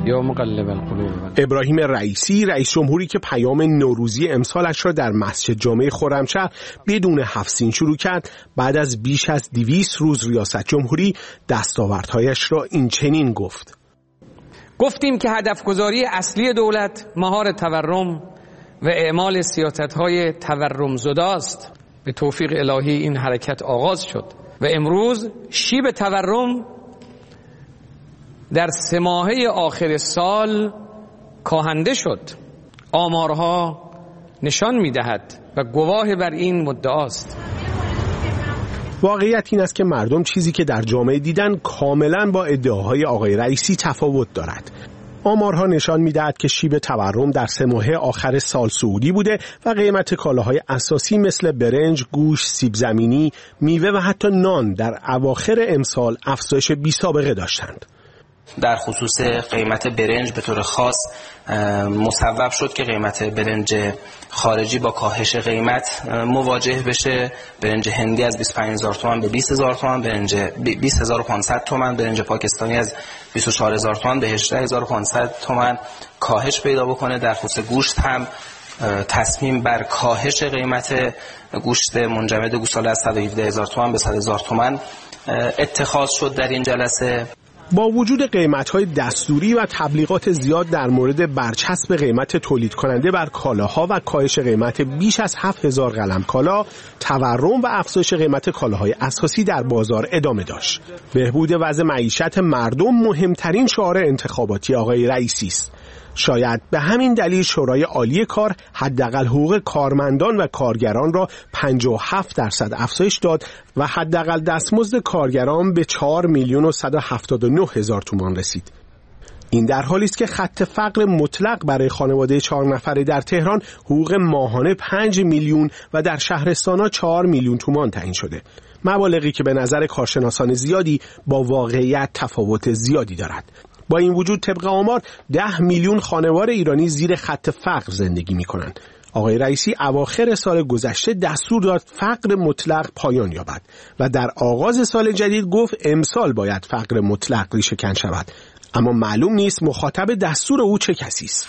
یا مقلب القلوب. ابراهیم رئیسی، رئیس جمهوری که پیام نوروزی امسالش را در مسجد جامع خرمشهر بدون هفت سین شروع کرد، بعد از بیش از دویست روز ریاست جمهوری دستاوردهایش را این چنین گفت: گفتیم که هدفگذاری اصلی دولت مهار تورم و اعمال سیاست‌های تورم زده است. به توفیق الهی این حرکت آغاز شد و امروز شیب تورم در سه ماهه آخر سال کاهنده شد. آمارها نشان می‌دهد و گواه بر این مدعاست. واقعیت این است که مردم چیزی که در جامعه دیدن کاملا با ادعاهای آقای رئیسی تفاوت دارد. آمارها نشان می‌دهد که شیب تورم در سه ماهه آخر سال صعودی بوده و قیمت کالاهای اساسی مثل برنج، گوشت، سیب زمینی، میوه و حتی نان در اواخر امسال افزایش بی‌سابقه داشتند. در خصوص قیمت برنج به طور خاص مسبب شد که قیمت برنج خارجی با کاهش قیمت مواجه بشه. برنج هندی از بیست و پنج هزار تومان به بیست هزار تومان، برنج بیست هزار و پانصد تومان، برنج پاکستانی از بیست و چهار هزار تومان به هجده هزار و پانصد تومان کاهش پیدا بکنه. در خصوص گوشت هم تصمیم بر کاهش قیمت گوشت منجمد گوساله از صد و هفده هزار تومان به صد هزار تومان اتخاذ شد در این جلسه. با وجود قیمت‌های دستوری و تبلیغات زیاد در مورد برچسب قیمت تولید کننده بر کالاها و کاهش قیمت بیش از هفت هزار قلم کالا، تورم و افزایش قیمت کالاهای اساسی در بازار ادامه داشت. بهبود وضع معیشت مردم مهمترین شعار انتخاباتی آقای رئیسی است. شاید به همین دلیل شورای عالی کار حداقل حقوق کارمندان و کارگران را پنجاه و هفت درصد افزایش داد و حداقل دستمزد کارگران به چهار میلیون و صد و هفتاد و نه هزار تومان رسید. این در حالی است که خط فقر مطلق برای خانواده چهار نفره در تهران حقوق ماهانه پنج میلیون و در شهرستان‌ها چهار میلیون تومان تعیین شده. مبالغی که به نظر کارشناسان زیادی با واقعیت تفاوت زیادی دارد. با این وجود طبق آمار ده میلیون خانوار ایرانی زیر خط فقر زندگی می کنند. آقای رئیسی اواخر سال گذشته دستور داد فقر مطلق پایان یابد و در آغاز سال جدید گفت امسال باید فقر مطلق ریشه‌کن شود. اما معلوم نیست مخاطب دستور او چه کسی است.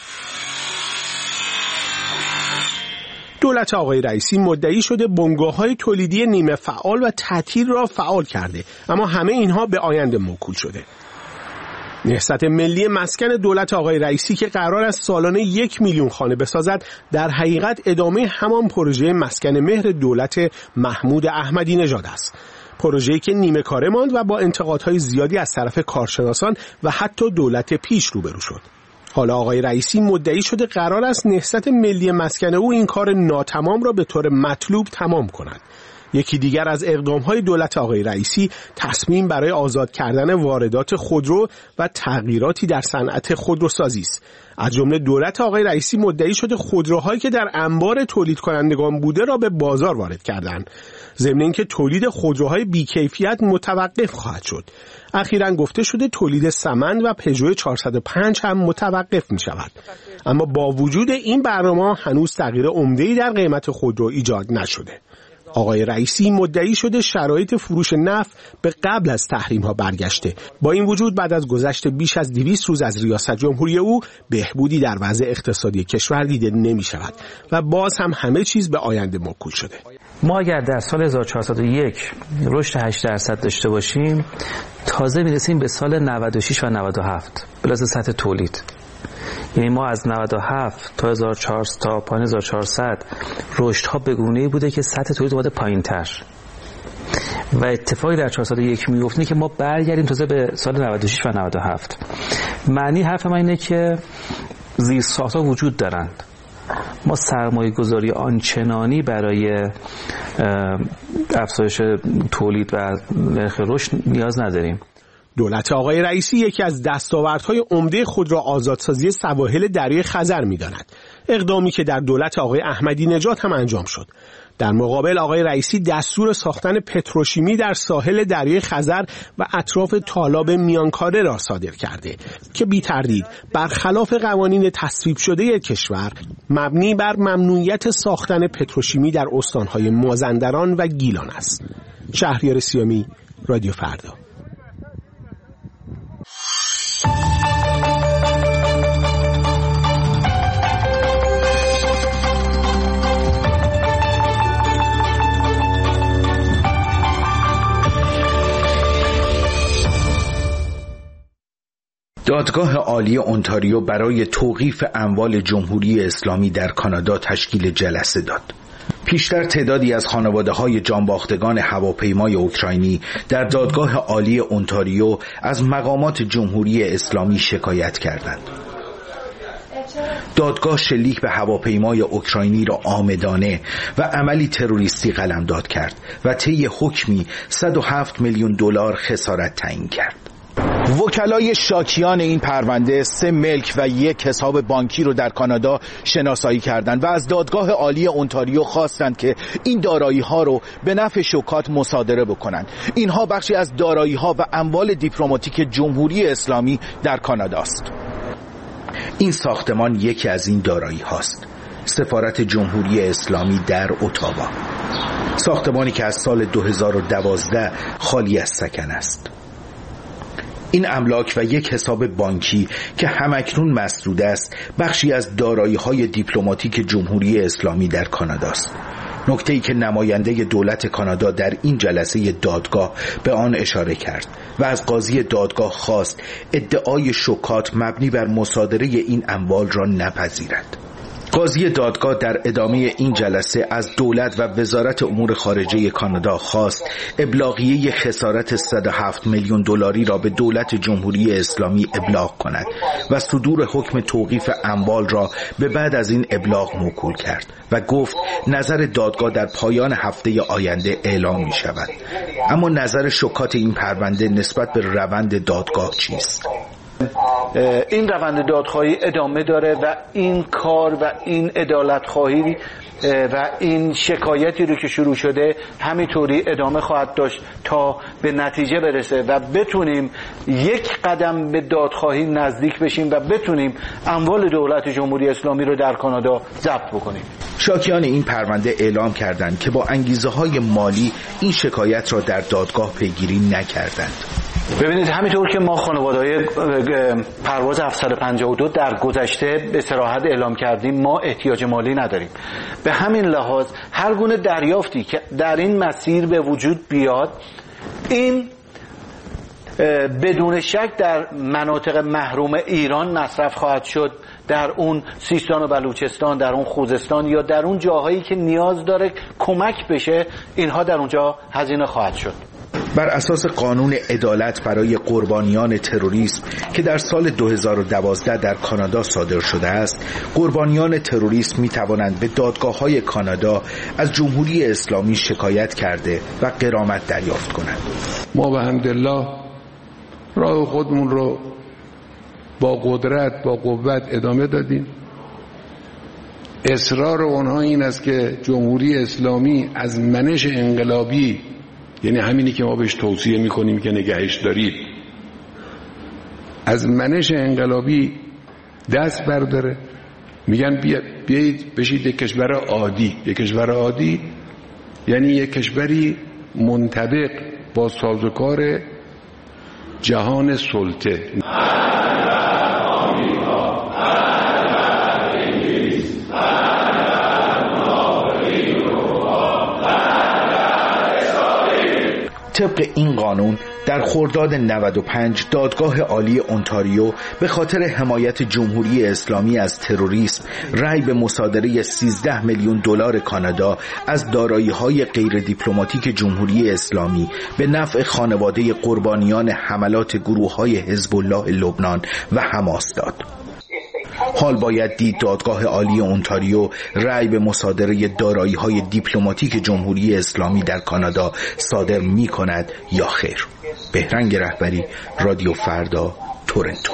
دولت آقای رئیسی مدعی شده بنگاه‌های تولیدی نیمه فعال و تعطیل را فعال کرده، اما همه اینها به آینده موکول شده. نهضت ملی مسکن دولت آقای رئیسی که قرار است سالانه یک میلیون خانه بسازد، در حقیقت ادامه همان پروژه مسکن مهر دولت محمود احمدی نژاد است. پروژه‌ای که نیمه کاره ماند و با انتقادهای زیادی از طرف کارشناسان و حتی دولت پیش روبرو شد. حالا آقای رئیسی مدعی شده قرار است نهضت ملی مسکن او این کار ناتمام را به طور مطلوب تمام کند. یکی دیگر از اقدام‌های دولت آقای رئیسی تصمیم برای آزاد کردن واردات خودرو و تغییراتی در صنعت خودروسازی است. از جمله دولت آقای رئیسی مدعی شده خودروهایی که در انبار تولید کنندگان بوده را به بازار وارد کردند، ضمن اینکه تولید خودروهای بی‌کیفیت متوقف خواهد شد. اخیراً گفته شده تولید سمند و پژو چهارصد و پنج هم متوقف می شود. اما با وجود این برنامه هنوز تغییر عمده‌ای در قیمت خودرو ایجاد نشده. آقای رئیسی مدعی شده شرایط فروش نفت به قبل از تحریم ها برگشته. با این وجود بعد از گذشت بیش از دویست روز از ریاست جمهوری او بهبودی در وضع اقتصادی کشور دیده نمی شود و باز هم همه چیز به آینده موکول شده. ما اگر در سال هزار و چهارصد و یک رشد هشت درصد داشته باشیم، تازه میرسیم به سال نود و شش و نود و هفت بلاز سطح تولید. یعنی ما از نود و هفت تا هزار و چهارصد تا پایین هزار و چهارصد رشدها به گونه‌ای بوده که سطح تولید اومده پایین‌تر و اتفاقی در چهارصد و یک میفته که ما برگردیم تازه به سال نود و شش و نود و هفت. معنی حرف من اینه که زیرساخت‌ها وجود دارند. ما سرمایه گذاری آنچنانی برای افزایش تولید و نرخ رشد نیاز نداریم. دولت آقای رئیسی یکی از دستاوردهای عمده خود را آزادسازی سواحل دریای خزر می‌داند. اقدامی که در دولت آقای احمدی نژاد هم انجام شد. در مقابل آقای رئیسی دستور ساختن پتروشیمی در ساحل دریای خزر و اطراف تالاب میانکاره را صادر کرده که بی تردید برخلاف قوانین تصویب شده کشور مبنی بر ممنوعیت ساختن پتروشیمی در استانهای مازندران و گیلان است. شهریار سیامی، رادیو فردا. دادگاه عالی اونتاریو برای توقیف اموال جمهوری اسلامی در کانادا تشکیل جلسه داد. پیشتر تعدادی از خانواده‌های جانباختگان هواپیمای اوکراینی در دادگاه عالی اونتاریو از مقامات جمهوری اسلامی شکایت کردند. دادگاه شلیک به هواپیمای اوکراینی را عامدانه و عملی تروریستی قلمداد کرد و طی حکمی صد و هفت میلیون دلار خسارت تعیین کرد. وکلای شاکیان این پرونده سه ملک و یک حساب بانکی رو در کانادا شناسایی کردند و از دادگاه عالی اونتاریو خواستند که این دارایی‌ها رو به نفع شوکات مصادره بکنند. اینها بخشی از دارایی‌ها و اموال دیپلماتیک جمهوری اسلامی در کانادا است. این ساختمان یکی از این دارایی هاست. سفارت جمهوری اسلامی در اتاوا، ساختمانی که از سال دو هزار و دوازده خالی از سکن است. این املاک و یک حساب بانکی که همکنون مسدود است بخشی از دارایی‌های دیپلماتیک جمهوری اسلامی در کانادا است. نکته‌ای که نماینده دولت کانادا در این جلسه دادگاه به آن اشاره کرد و از قاضی دادگاه خواست ادعای شوکات مبنی بر مصادره این اموال را نپذیرد. قاضی دادگاه در ادامه این جلسه از دولت و وزارت امور خارجه کانادا خواست ابلاغیه خسارت صد و هفت میلیون دلاری را به دولت جمهوری اسلامی ابلاغ کند و صدور حکم توقیف اموال را به بعد از این ابلاغ موکول کرد و گفت نظر دادگاه در پایان هفته آینده اعلام می شود. اما نظر شوکات این پرونده نسبت به روند دادگاه چیست؟ این روند دادخواهی ادامه داره و این کار و این عدالت‌خواهی و این شکایتی رو که شروع شده همینطوری ادامه خواهد داشت تا به نتیجه برسه و بتونیم یک قدم به دادخواهی نزدیک بشیم و بتونیم اموال دولت جمهوری اسلامی رو در کانادا ضبط بکنیم. شاکیان این پرونده اعلام کردند که با انگیزه‌های مالی این شکایت را در دادگاه پیگیری نکردند. ببینید همینطور که ما خانواده‌های پرواز هفتصد و پنجاه و دو در گذشته به صراحت اعلام کردیم ما احتیاج مالی نداریم. به همین لحاظ هر گونه دریافتی که در این مسیر به وجود بیاد این بدون شک در مناطق محروم ایران مصرف خواهد شد، در اون سیستان و بلوچستان، در اون خوزستان یا در اون جاهایی که نیاز داره کمک بشه اینها در اونجا هزینه خواهد شد. بر اساس قانون عدالت برای قربانیان تروریسم که در سال دو هزار و دوازده در کانادا صادر شده است، قربانیان تروریسم می توانند به دادگاه‌های کانادا از جمهوری اسلامی شکایت کرده و غرامت دریافت کنند. ما به حمدالله راه خودمون رو با قدرت با قوت ادامه دادیم. اصرار اونها این است که جمهوری اسلامی از منش انقلابی، یعنی همینی که ما بهش توصیه میکنیم که نگهش دارید، از منش انقلابی دست برداره. میگن بیا بیایید بشید یک کشور عادی. یک کشور عادی یعنی یک کشوری منطبق با سازوکار جهان سلطه. طبق این قانون در خرداد نود و پنج دادگاه عالی اونتاریو به خاطر حمایت جمهوری اسلامی از تروریسم رأی به مصادره سیزده میلیون دلار کانادا از دارایی‌های غیر دیپلماتیک جمهوری اسلامی به نفع خانواده قربانیان حملات گروه‌های حزب الله لبنان و حماس داد. حال باید دید دادگاه عالی اونتاریو رأی به مصادره دارایی‌های دیپلماتیک جمهوری اسلامی در کانادا صادر می کند یا خیر. بهرنگ رهبری، رادیو فردا، تورنتو.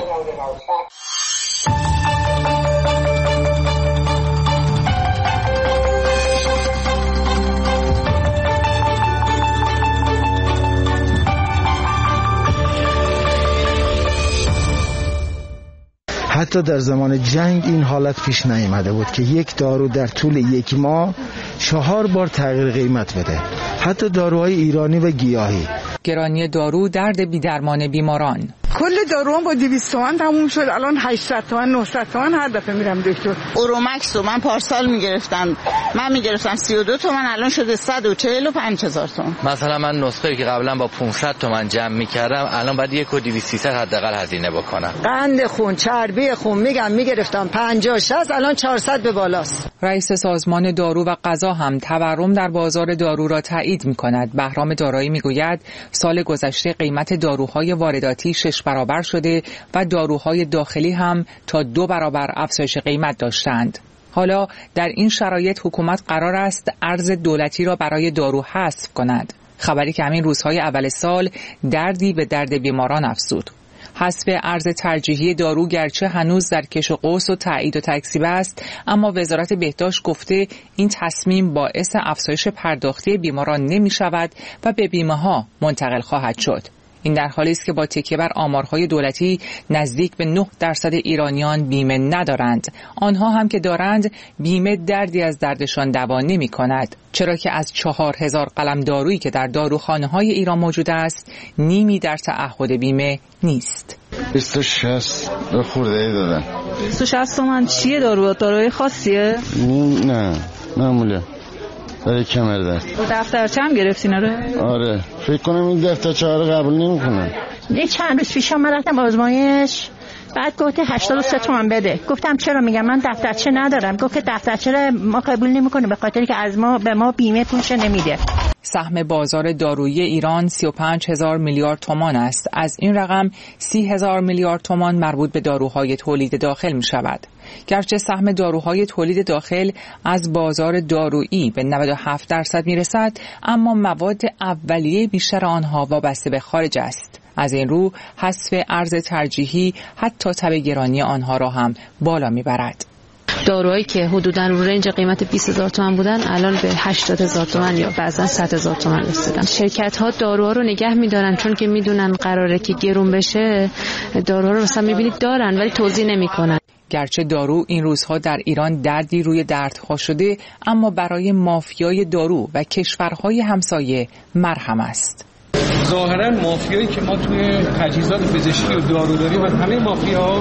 حتی در زمان جنگ این حالت پیش نیامده بود که یک دارو در طول یک ماه چهار بار تغییر قیمت بده، حتی داروهای ایرانی و گیاهی. گرانی دارو درد بی‌درمان بیماران. کل داروام با دویست تومن تموم شد، الان هشتصد تومن نهصد تومن هر دفعه میرم دکتر. اورومکس رو من پارسال میگرفتم، من میگرفتم سی و دو تومن، الان شده صد و چهل و پنج هزار تومن. مثلا من نسخه که قبلا با پانصد تومن جمع میکردم الان باید یک و دویست سیصد حداقل هزینه بکنم. قند خون، چربی خون میگم میگرفتم پنجاه شصت، الان چهارصد به بالاست. رئیس سازمان دارو و غذا هم تورم در بازار دارو را تایید میکند. بهرام دارایی میگوید سال گذشته قیمت داروهای وارداتی شش برابر شده و داروهای داخلی هم تا دو برابر افزایش قیمت داشتند. حالا در این شرایط حکومت قرار است ارز دولتی را برای دارو حذف کند. خبری که همین روزهای اول سال دردی به درد بیماران افزود. حذف ارز ترجیحی دارو گرچه هنوز در کش و قوس و تایید و تکذیب است، اما وزارت بهداشت گفته این تصمیم باعث افزایش پرداختی بیماران نمی شود و به بیمه ها منتقل خواهد شد. این در حالی است که با تکیه بر آمارهای دولتی نزدیک به نه درصد ایرانیان بیمه ندارند. آنها هم که دارند بیمه دردی از دردشان دوا نمی کند، چرا که از چهار هزار قلم دارویی که در داروخانه های ایران موجود است نیمی در تعهد بیمه نیست. بیست و شصت خورده ای دادن. بیست و شصت تومن چیه دارو؟ داروی خاصیه؟ نه معموله برای کمر درد. دفترچه هم گرفتین؟ آره آره فکر کنم این دفترچه ها رو قبول نمی‌کنن. یه چند روز پیش من رفتم آزمایش، بعد گفت هشتاد و سه تومن بده. گفتم چرا؟ میگم من دفترچه ندارم. گفت که دفترچه ما قبول نمی‌کنه به خاطر که از ما به ما بیمه پولش نمیده. سهم بازار دارویی ایران سی و پنج هزار میلیارد تومان است. از این رقم سی هزار میلیارد تومان مربوط به داروهای تولید داخل می شود. گرچه سهم داروهای تولید داخل از بازار دارویی به نود و هفت درصد می رسد، اما مواد اولیه بیشتر آنها وابسته به خارج است. از این رو حذف ارز ترجیحی حتی تب گرانی آنها را هم بالا می برد. داروهایی که حدوداً رو رنج قیمت بیست هزار تومان بودن الان به هشتاد هزار تومان یا بعضا صد هزار تومان رسیدن. شرکت ها داروها رو نگه می‌دارن چون که میدونن قراره که گرون بشه. داروها رو مثلا می‌بینید دارن ولی توزیع نمی‌کنن. گرچه دارو این روزها در ایران دردی روی دردها شده، اما برای مافیای دارو و کشورهای همسایه مرهم است. ظاهرا مافیایی که ما توی تجهیزات پزشکی و دارو داریم و همه مافیاها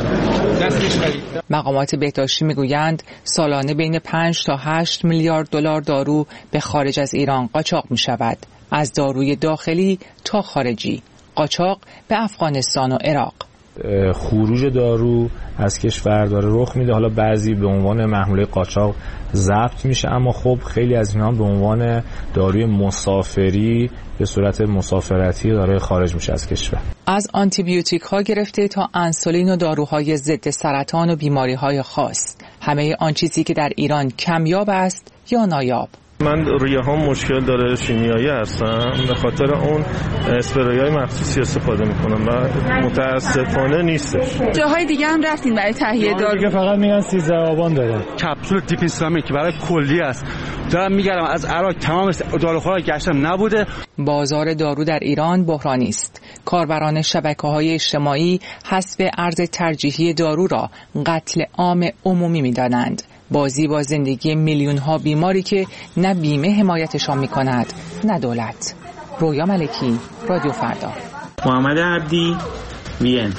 دستش خرید. مقامات بهداشتی میگویند سالانه بین پنج تا هشت میلیارد دلار دارو به خارج از ایران قاچاق می شود، از داروی داخلی تا خارجی. قاچاق به افغانستان و عراق. خروج دارو از کشور داره رخ میده. حالا بعضی به عنوان محموله قاچاق ضبط میشه، اما خب خیلی از اینا به عنوان داروی مسافری به صورت مسافرتی داره خارج میشه از کشور. از آنتی بیوتیک ها گرفته تا انسولین و داروهای ضد سرطان و بیماری های خاص، همه آن چیزی که در ایران کمیاب است یا نایاب. من ریه ها مشکل داره، شیمیایی هستم، به خاطر اون اسپری های مخصوصی استفاده میکنم و متاسفانه نیستش. جاهای دیگه هم رفتین برای تهیه دارو؟ دیگه فقط میگن سیزده آبان داره. کپسول تیپ اسلامی که برای کلی است. دارم میگردم از عراق تمام داروخانه‌ها گشتم نبوده. بازار دارو در ایران بحرانی است. کاربران شبکه‌های اجتماعی حذف ارز ترجیحی دارو را قتل عام عمومی می‌دانند. بازی با زندگی میلیون ها بیماری که نه بیمه حمایتشان می‌کند نه دولت. رویا ملکی، رادیو فردا. محمد عبدی، وین.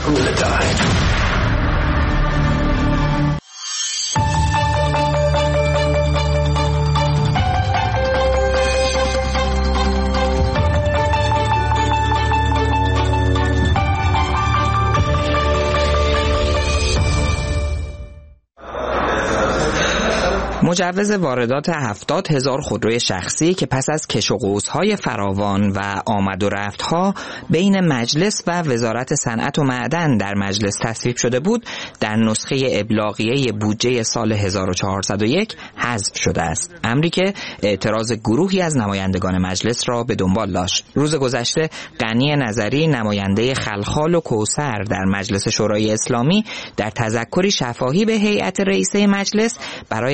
مجوز واردات هفتاد هزار خودروی شخصی که پس از کش و قوس‌های فراوان و آمد و رفت‌ها بین مجلس و وزارت صنعت و معدن در مجلس تصویب شده بود، در نسخه ابلاغیه بودجه سال هزار و چهارصد و یک حذف شده است. امری که اعتراض گروهی از نمایندگان مجلس را به دنبال داشت. روز گذشته غنی نظری، نماینده خلخال و کوثر در مجلس شورای اسلامی، در تذکری شفاهی به هیئت رئیسه مجلس برای حذف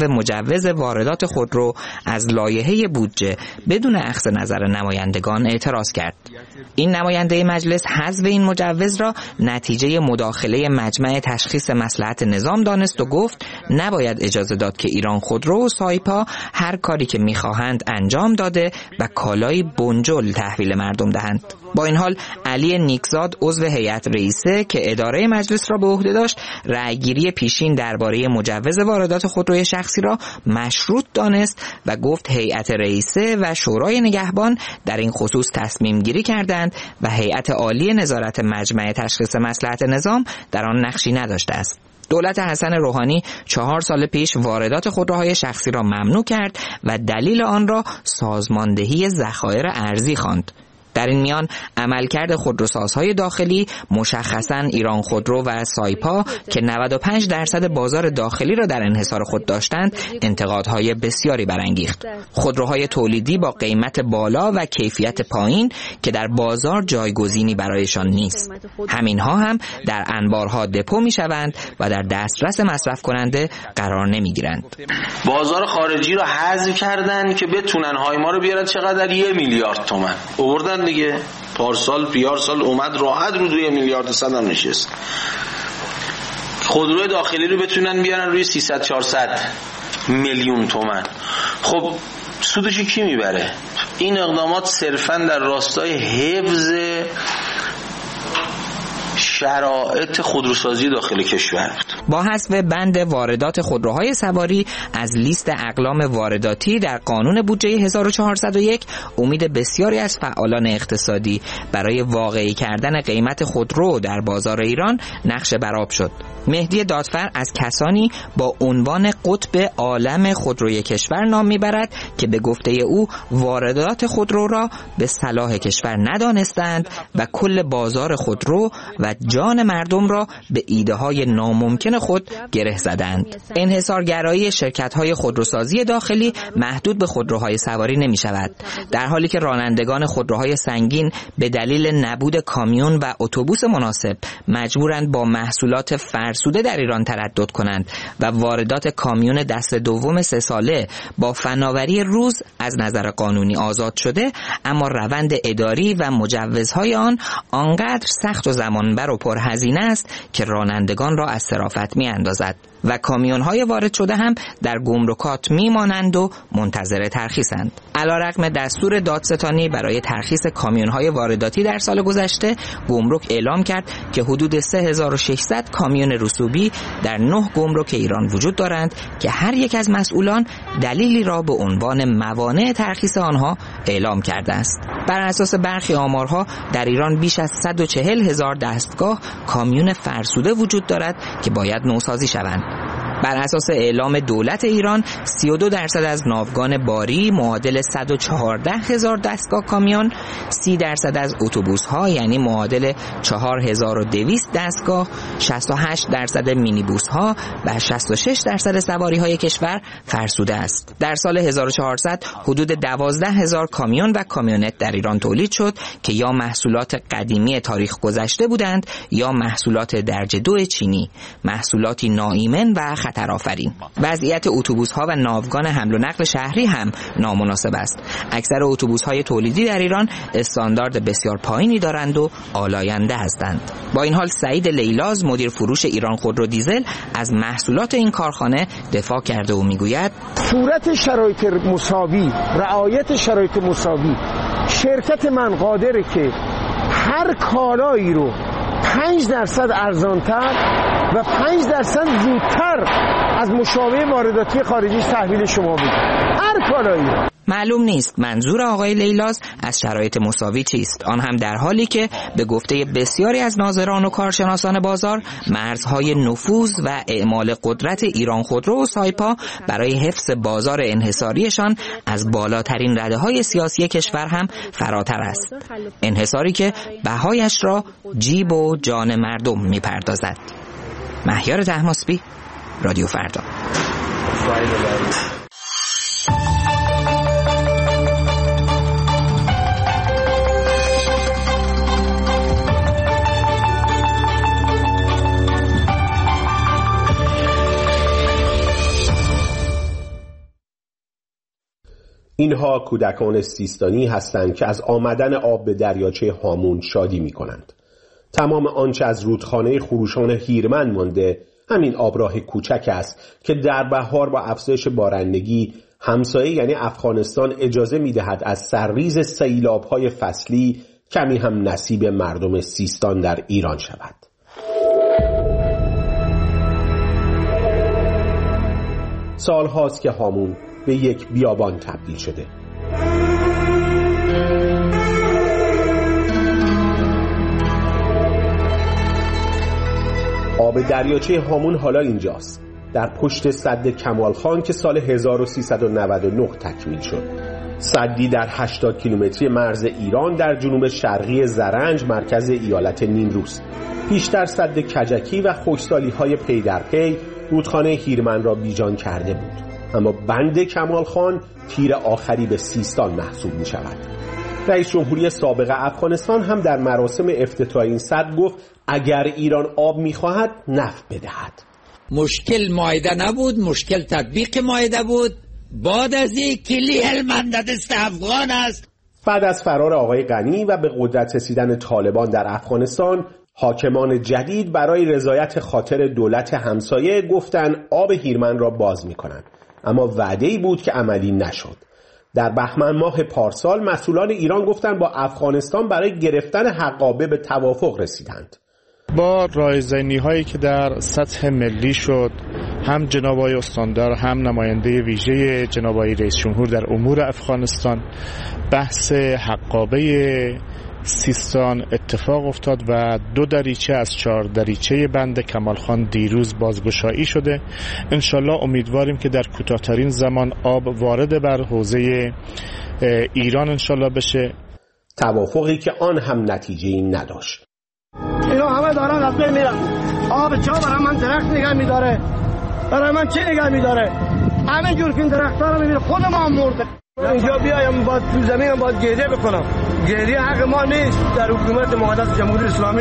مجوز واردات خودرو از لایحه بودجه بدون اخذ نظر نمایندگان اعتراض کرد. این نماینده مجلس حذف این مجوز را نتیجه مداخله مجمع تشخیص مصلحت نظام دانست و گفت نباید اجازه داد که ایران خودرو و سایپا هر کاری که می‌خواهند انجام داده و کالای بنجل تحویل مردم دهند. با این حال علی نیکزاد عضو هیئت رئیسه که اداره مجلس را به عهده داشت رأیگیری پیشین درباره مجوز واردات خودروی شخصی را مشروط دانست و گفت هیئت رئیسه و شورای نگهبان در این خصوص تصمیم گیری کردند و هیئت عالی نظارت مجمع تشخیص مصلحت نظام در آن نقشی نداشته است. دولت حسن روحانی چهار سال پیش واردات خودروهای شخصی را ممنوع کرد و دلیل آن را سازماندهی ذخایر ارزی خواند. در این میان عملکرد خودروسازهای داخلی مشخصاً ایران خودرو و سایپا که نود و پنج درصد بازار داخلی را در انحصار خود داشتند انتقادهای بسیاری برانگیخت. خودروهای تولیدی با قیمت بالا و کیفیت پایین که در بازار جایگزینی برایشان نیست. همینها هم در انبارها دپو میشوند و در دسترس مصرف کننده قرار نمیگیرند. بازار خارجی را حذف کردن که بتونن های ما رو بیارن چقدر یه میلیارد تومان آوردن دیگه. پارسال پیار سال اومد راحت رو دوی میلیارد صد هم نشست. خودروی داخلی رو بتونن بیارن روی سیصد چهارصد میلیون تومان. خب سودش کی میبره؟ این اقدامات صرفاً در راستای حفظ شرایط خودروسازی داخل کشور بود. با حذف بند واردات خودروهای سواری از لیست اقلام وارداتی در قانون بودجه هزار و چهارصد و یک امید بسیاری از فعالان اقتصادی برای واقعی کردن قیمت خودرو در بازار ایران نقش برآب شد. مهدی دادفر از کسانی با عنوان قطب عالم خودروی کشور نام میبرد که به گفته او واردات خودرو را به صلاح کشور ندانستند و کل بازار خودرو و جان مردم را به ایده های ناممکن خود گره زدند. انحصارگرایی شرکت های خودروسازی داخلی محدود به خودروهای سواری نمی شود. در حالی که رانندگان خودروهای سنگین به دلیل نبود کامیون و اتوبوس مناسب مجبورند با محصولات فرسوده در ایران تردد کنند و واردات کامیون دست دوم سه ساله با فناوری روز از نظر قانونی آزاد شده، اما روند اداری و مجوزهای آن آنقدر سخت و زمانبر و پرهزینه است که رانندگان را از صرافت می اندازد و کامیون‌های وارد شده هم در گمرکات میمانند و منتظر ترخیصند. علیرغم دستور دادستانی برای ترخیص کامیون‌های وارداتی در سال گذشته، گمرک اعلام کرد که حدود سه هزار و ششصد کامیون رسوبی در نه گمرک ایران وجود دارند که هر یک از مسئولان دلیلی را به عنوان موانع ترخیص آنها اعلام کرده است. بر اساس برخی آمارها در ایران بیش از صد و چهل هزار دستگاه کامیون فرسوده وجود دارد که باید نوسازی شوند. بر اساس اعلام دولت ایران سی و دو درصد از ناوگان باری معادل صد و چهارده هزار دستگاه کامیون، سی درصد از اتوبوس‌ها یعنی معادل چهار هزار و دویست دستگاه، شصت و هشت درصد مینیبوس‌ها و شصت و شش درصد سواری‌های کشور فرسوده است. در سال هزار و چهارصد حدود دوازده هزار کامیون و کامیونت در ایران تولید شد که یا محصولات قدیمی تاریخ گذشته بودند یا محصولات درجه دو چینی، محصولاتی ناایمن و خطرآفرین. وضعیت اتوبوس‌ها و ناوگان حمل و نقل شهری هم نامناسب است. اکثر اتوبوس‌های تولیدی در ایران استاندارد بسیار پایینی دارند و آلاینده هستند. با این حال سعید لیلاز مدیر فروش ایران خودرو دیزل از محصولات این کارخانه دفاع کرده و میگوید صورت شرایط مساوی، رعایت شرایط مساوی، شرکت من قادره که هر کالایی رو پنج درصد ارزانتر و پنج درصد زودتر از مشابه وارداتی خارجی تحویل شما بده. هر کالایی. معلوم نیست منظور آقای لیلاز از شرایط مساوی چیست، آن هم در حالی که به گفته بسیاری از ناظران و کارشناسان بازار مرزهای نفوذ و اعمال قدرت ایران خودرو و سایپا برای حفظ بازار انحصاریشان از بالاترین رده‌های سیاسی کشور هم فراتر است، انحصاری که بهایش را جیب و جان مردم میپردازد. مهیار طهماسبی، رادیو فردا. اینها کودکان سیستانی هستند که از آمدن آب به دریاچه هامون شادی می کنند. تمام آنچه از رودخانه خروشان هیرمند مانده همین آبراه کوچک است که در بهار با افزایش بارندگی همسایه یعنی افغانستان اجازه می دهد از سرریز سیلاب‌های فصلی کمی هم نصیب مردم سیستان در ایران شود. سال هاست که هامون به یک بیابان تبدیل شده. آب دریاچه هامون حالا اینجاست، در پشت سد کمال خان که سال هزار و سیصد و نود و نه تکمیل شد. سدی در هشتاد کیلومتری مرز ایران در جنوب شرقی زرنج مرکز ایالت نیمروز. بیشتر سد کجکی و خشکسالی‌های پی در پی رودخانه هیرمند را بیجان کرده بود، اما بند کمال خان تیر آخری به سیستان محسوب می شود. رئیس جمهوری سابق افغانستان هم در مراسم افتتاح این سد گفت اگر ایران آب می خواهد نفت بدهد. مشکل معاهده نبود، مشکل تطبیق معاهده بود. بعد از این کلی هلمند دست افغان است. بعد از فرار آقای غنی و به قدرت رسیدن طالبان در افغانستان، حاکمان جدید برای رضایت خاطر دولت همسایه گفتن آب هیرمند را باز می‌کنند، اما وعده‌ای بود که عملی نشد. در بهمن ماه پارسال مسئولان ایران گفتند با افغانستان برای گرفتن حقابه به توافق رسیدند. با رایزنی هایی که در سطح ملی شد، هم جناب آقای استاندار هم نماینده ویژه جناب آقای رئیس جمهور در امور افغانستان، بحث حقابه سیستان اتفاق افتاد و دو دریچه از چهار دریچه بند کمال خان دیروز بازگشایی شده. انشالله امیدواریم که در کوتاه‌ترین زمان آب وارد بر حوزه ایران انشالله بشه. توافقی که آن هم نتیجه‌ای نداشت. اینا همه دارن از بین میرن. آب چا برای من درخت نگه میداره؟ برای من چی نگه میداره؟ همه جور که این درخت‌ها رو میبینه خود ما هم مرده. اینجا بیایم با تو زمین باید گریه بکنم. گریه حق ما نیست در حکومت مقدس جمهوری اسلامی.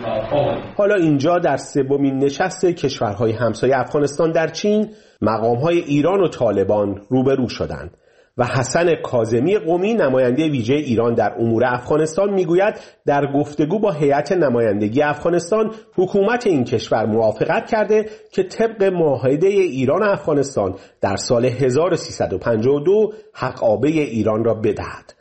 حالا اینجا در سومین نشست کشورهای همسایه افغانستان در چین، مقام‌های ایران و طالبان روبرو شدند و حسن کاظمی قمی نماینده ویژه ایران در امور افغانستان میگوید در گفتگو با هیئت نمایندگی افغانستان حکومت این کشور موافقت کرده که طبق معاهده ایران و افغانستان در سال هزار و سیصد و پنجاه و دو حقابه ایران را بدهد.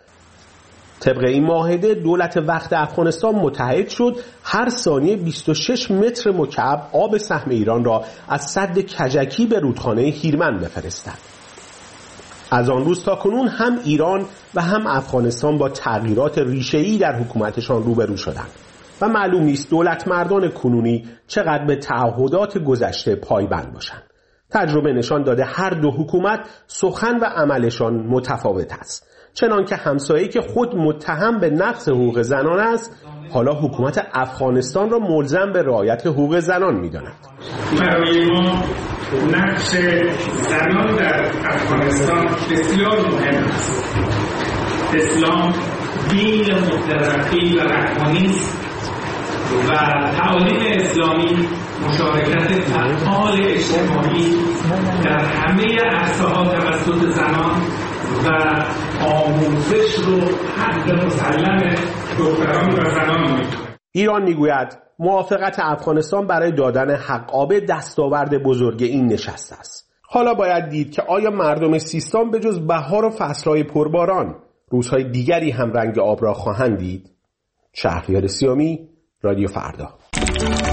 طبق این معاهده دولت وقت افغانستان متحد شد هر ثانیه بیست و شش متر مکعب آب سهم ایران را از سد کجکی به رودخانه هیرمند بفرستد. از آن روز تا کنون هم ایران و هم افغانستان با تغییرات ریشه‌ای در حکومتشان روبرو شدند و معلوم نیست دولت مردان کنونی چقدر به تعهدات گذشته پایبند باشند. تجربه نشان داده هر دو حکومت سخن و عملشان متفاوت است. چنان که همسایه‌ای که خود متهم به نقض حقوق زنان است، حالا حکومت افغانستان را ملزم به رعایت حقوق زنان می‌داند. برای ما نقش زنان در افغانستان بسیار مهم است. اسلام دین مترقی و رحمانی است و تعالیم اسلامی مشارکت فعال اجتماعی در همه عرصه‌ها توسط زنان و آموزش رو حق مسلم دختران و زنان می‌کند. ایران میگوید موافقت افغانستان برای دادن حقابه دستاورد بزرگ این نشست است. حالا باید دید که آیا مردم سیستان به جز بهار و فصلهای پرباران روزهای دیگری هم رنگ آب را خواهند دید؟ شهریار سیامی، رادیو فردا.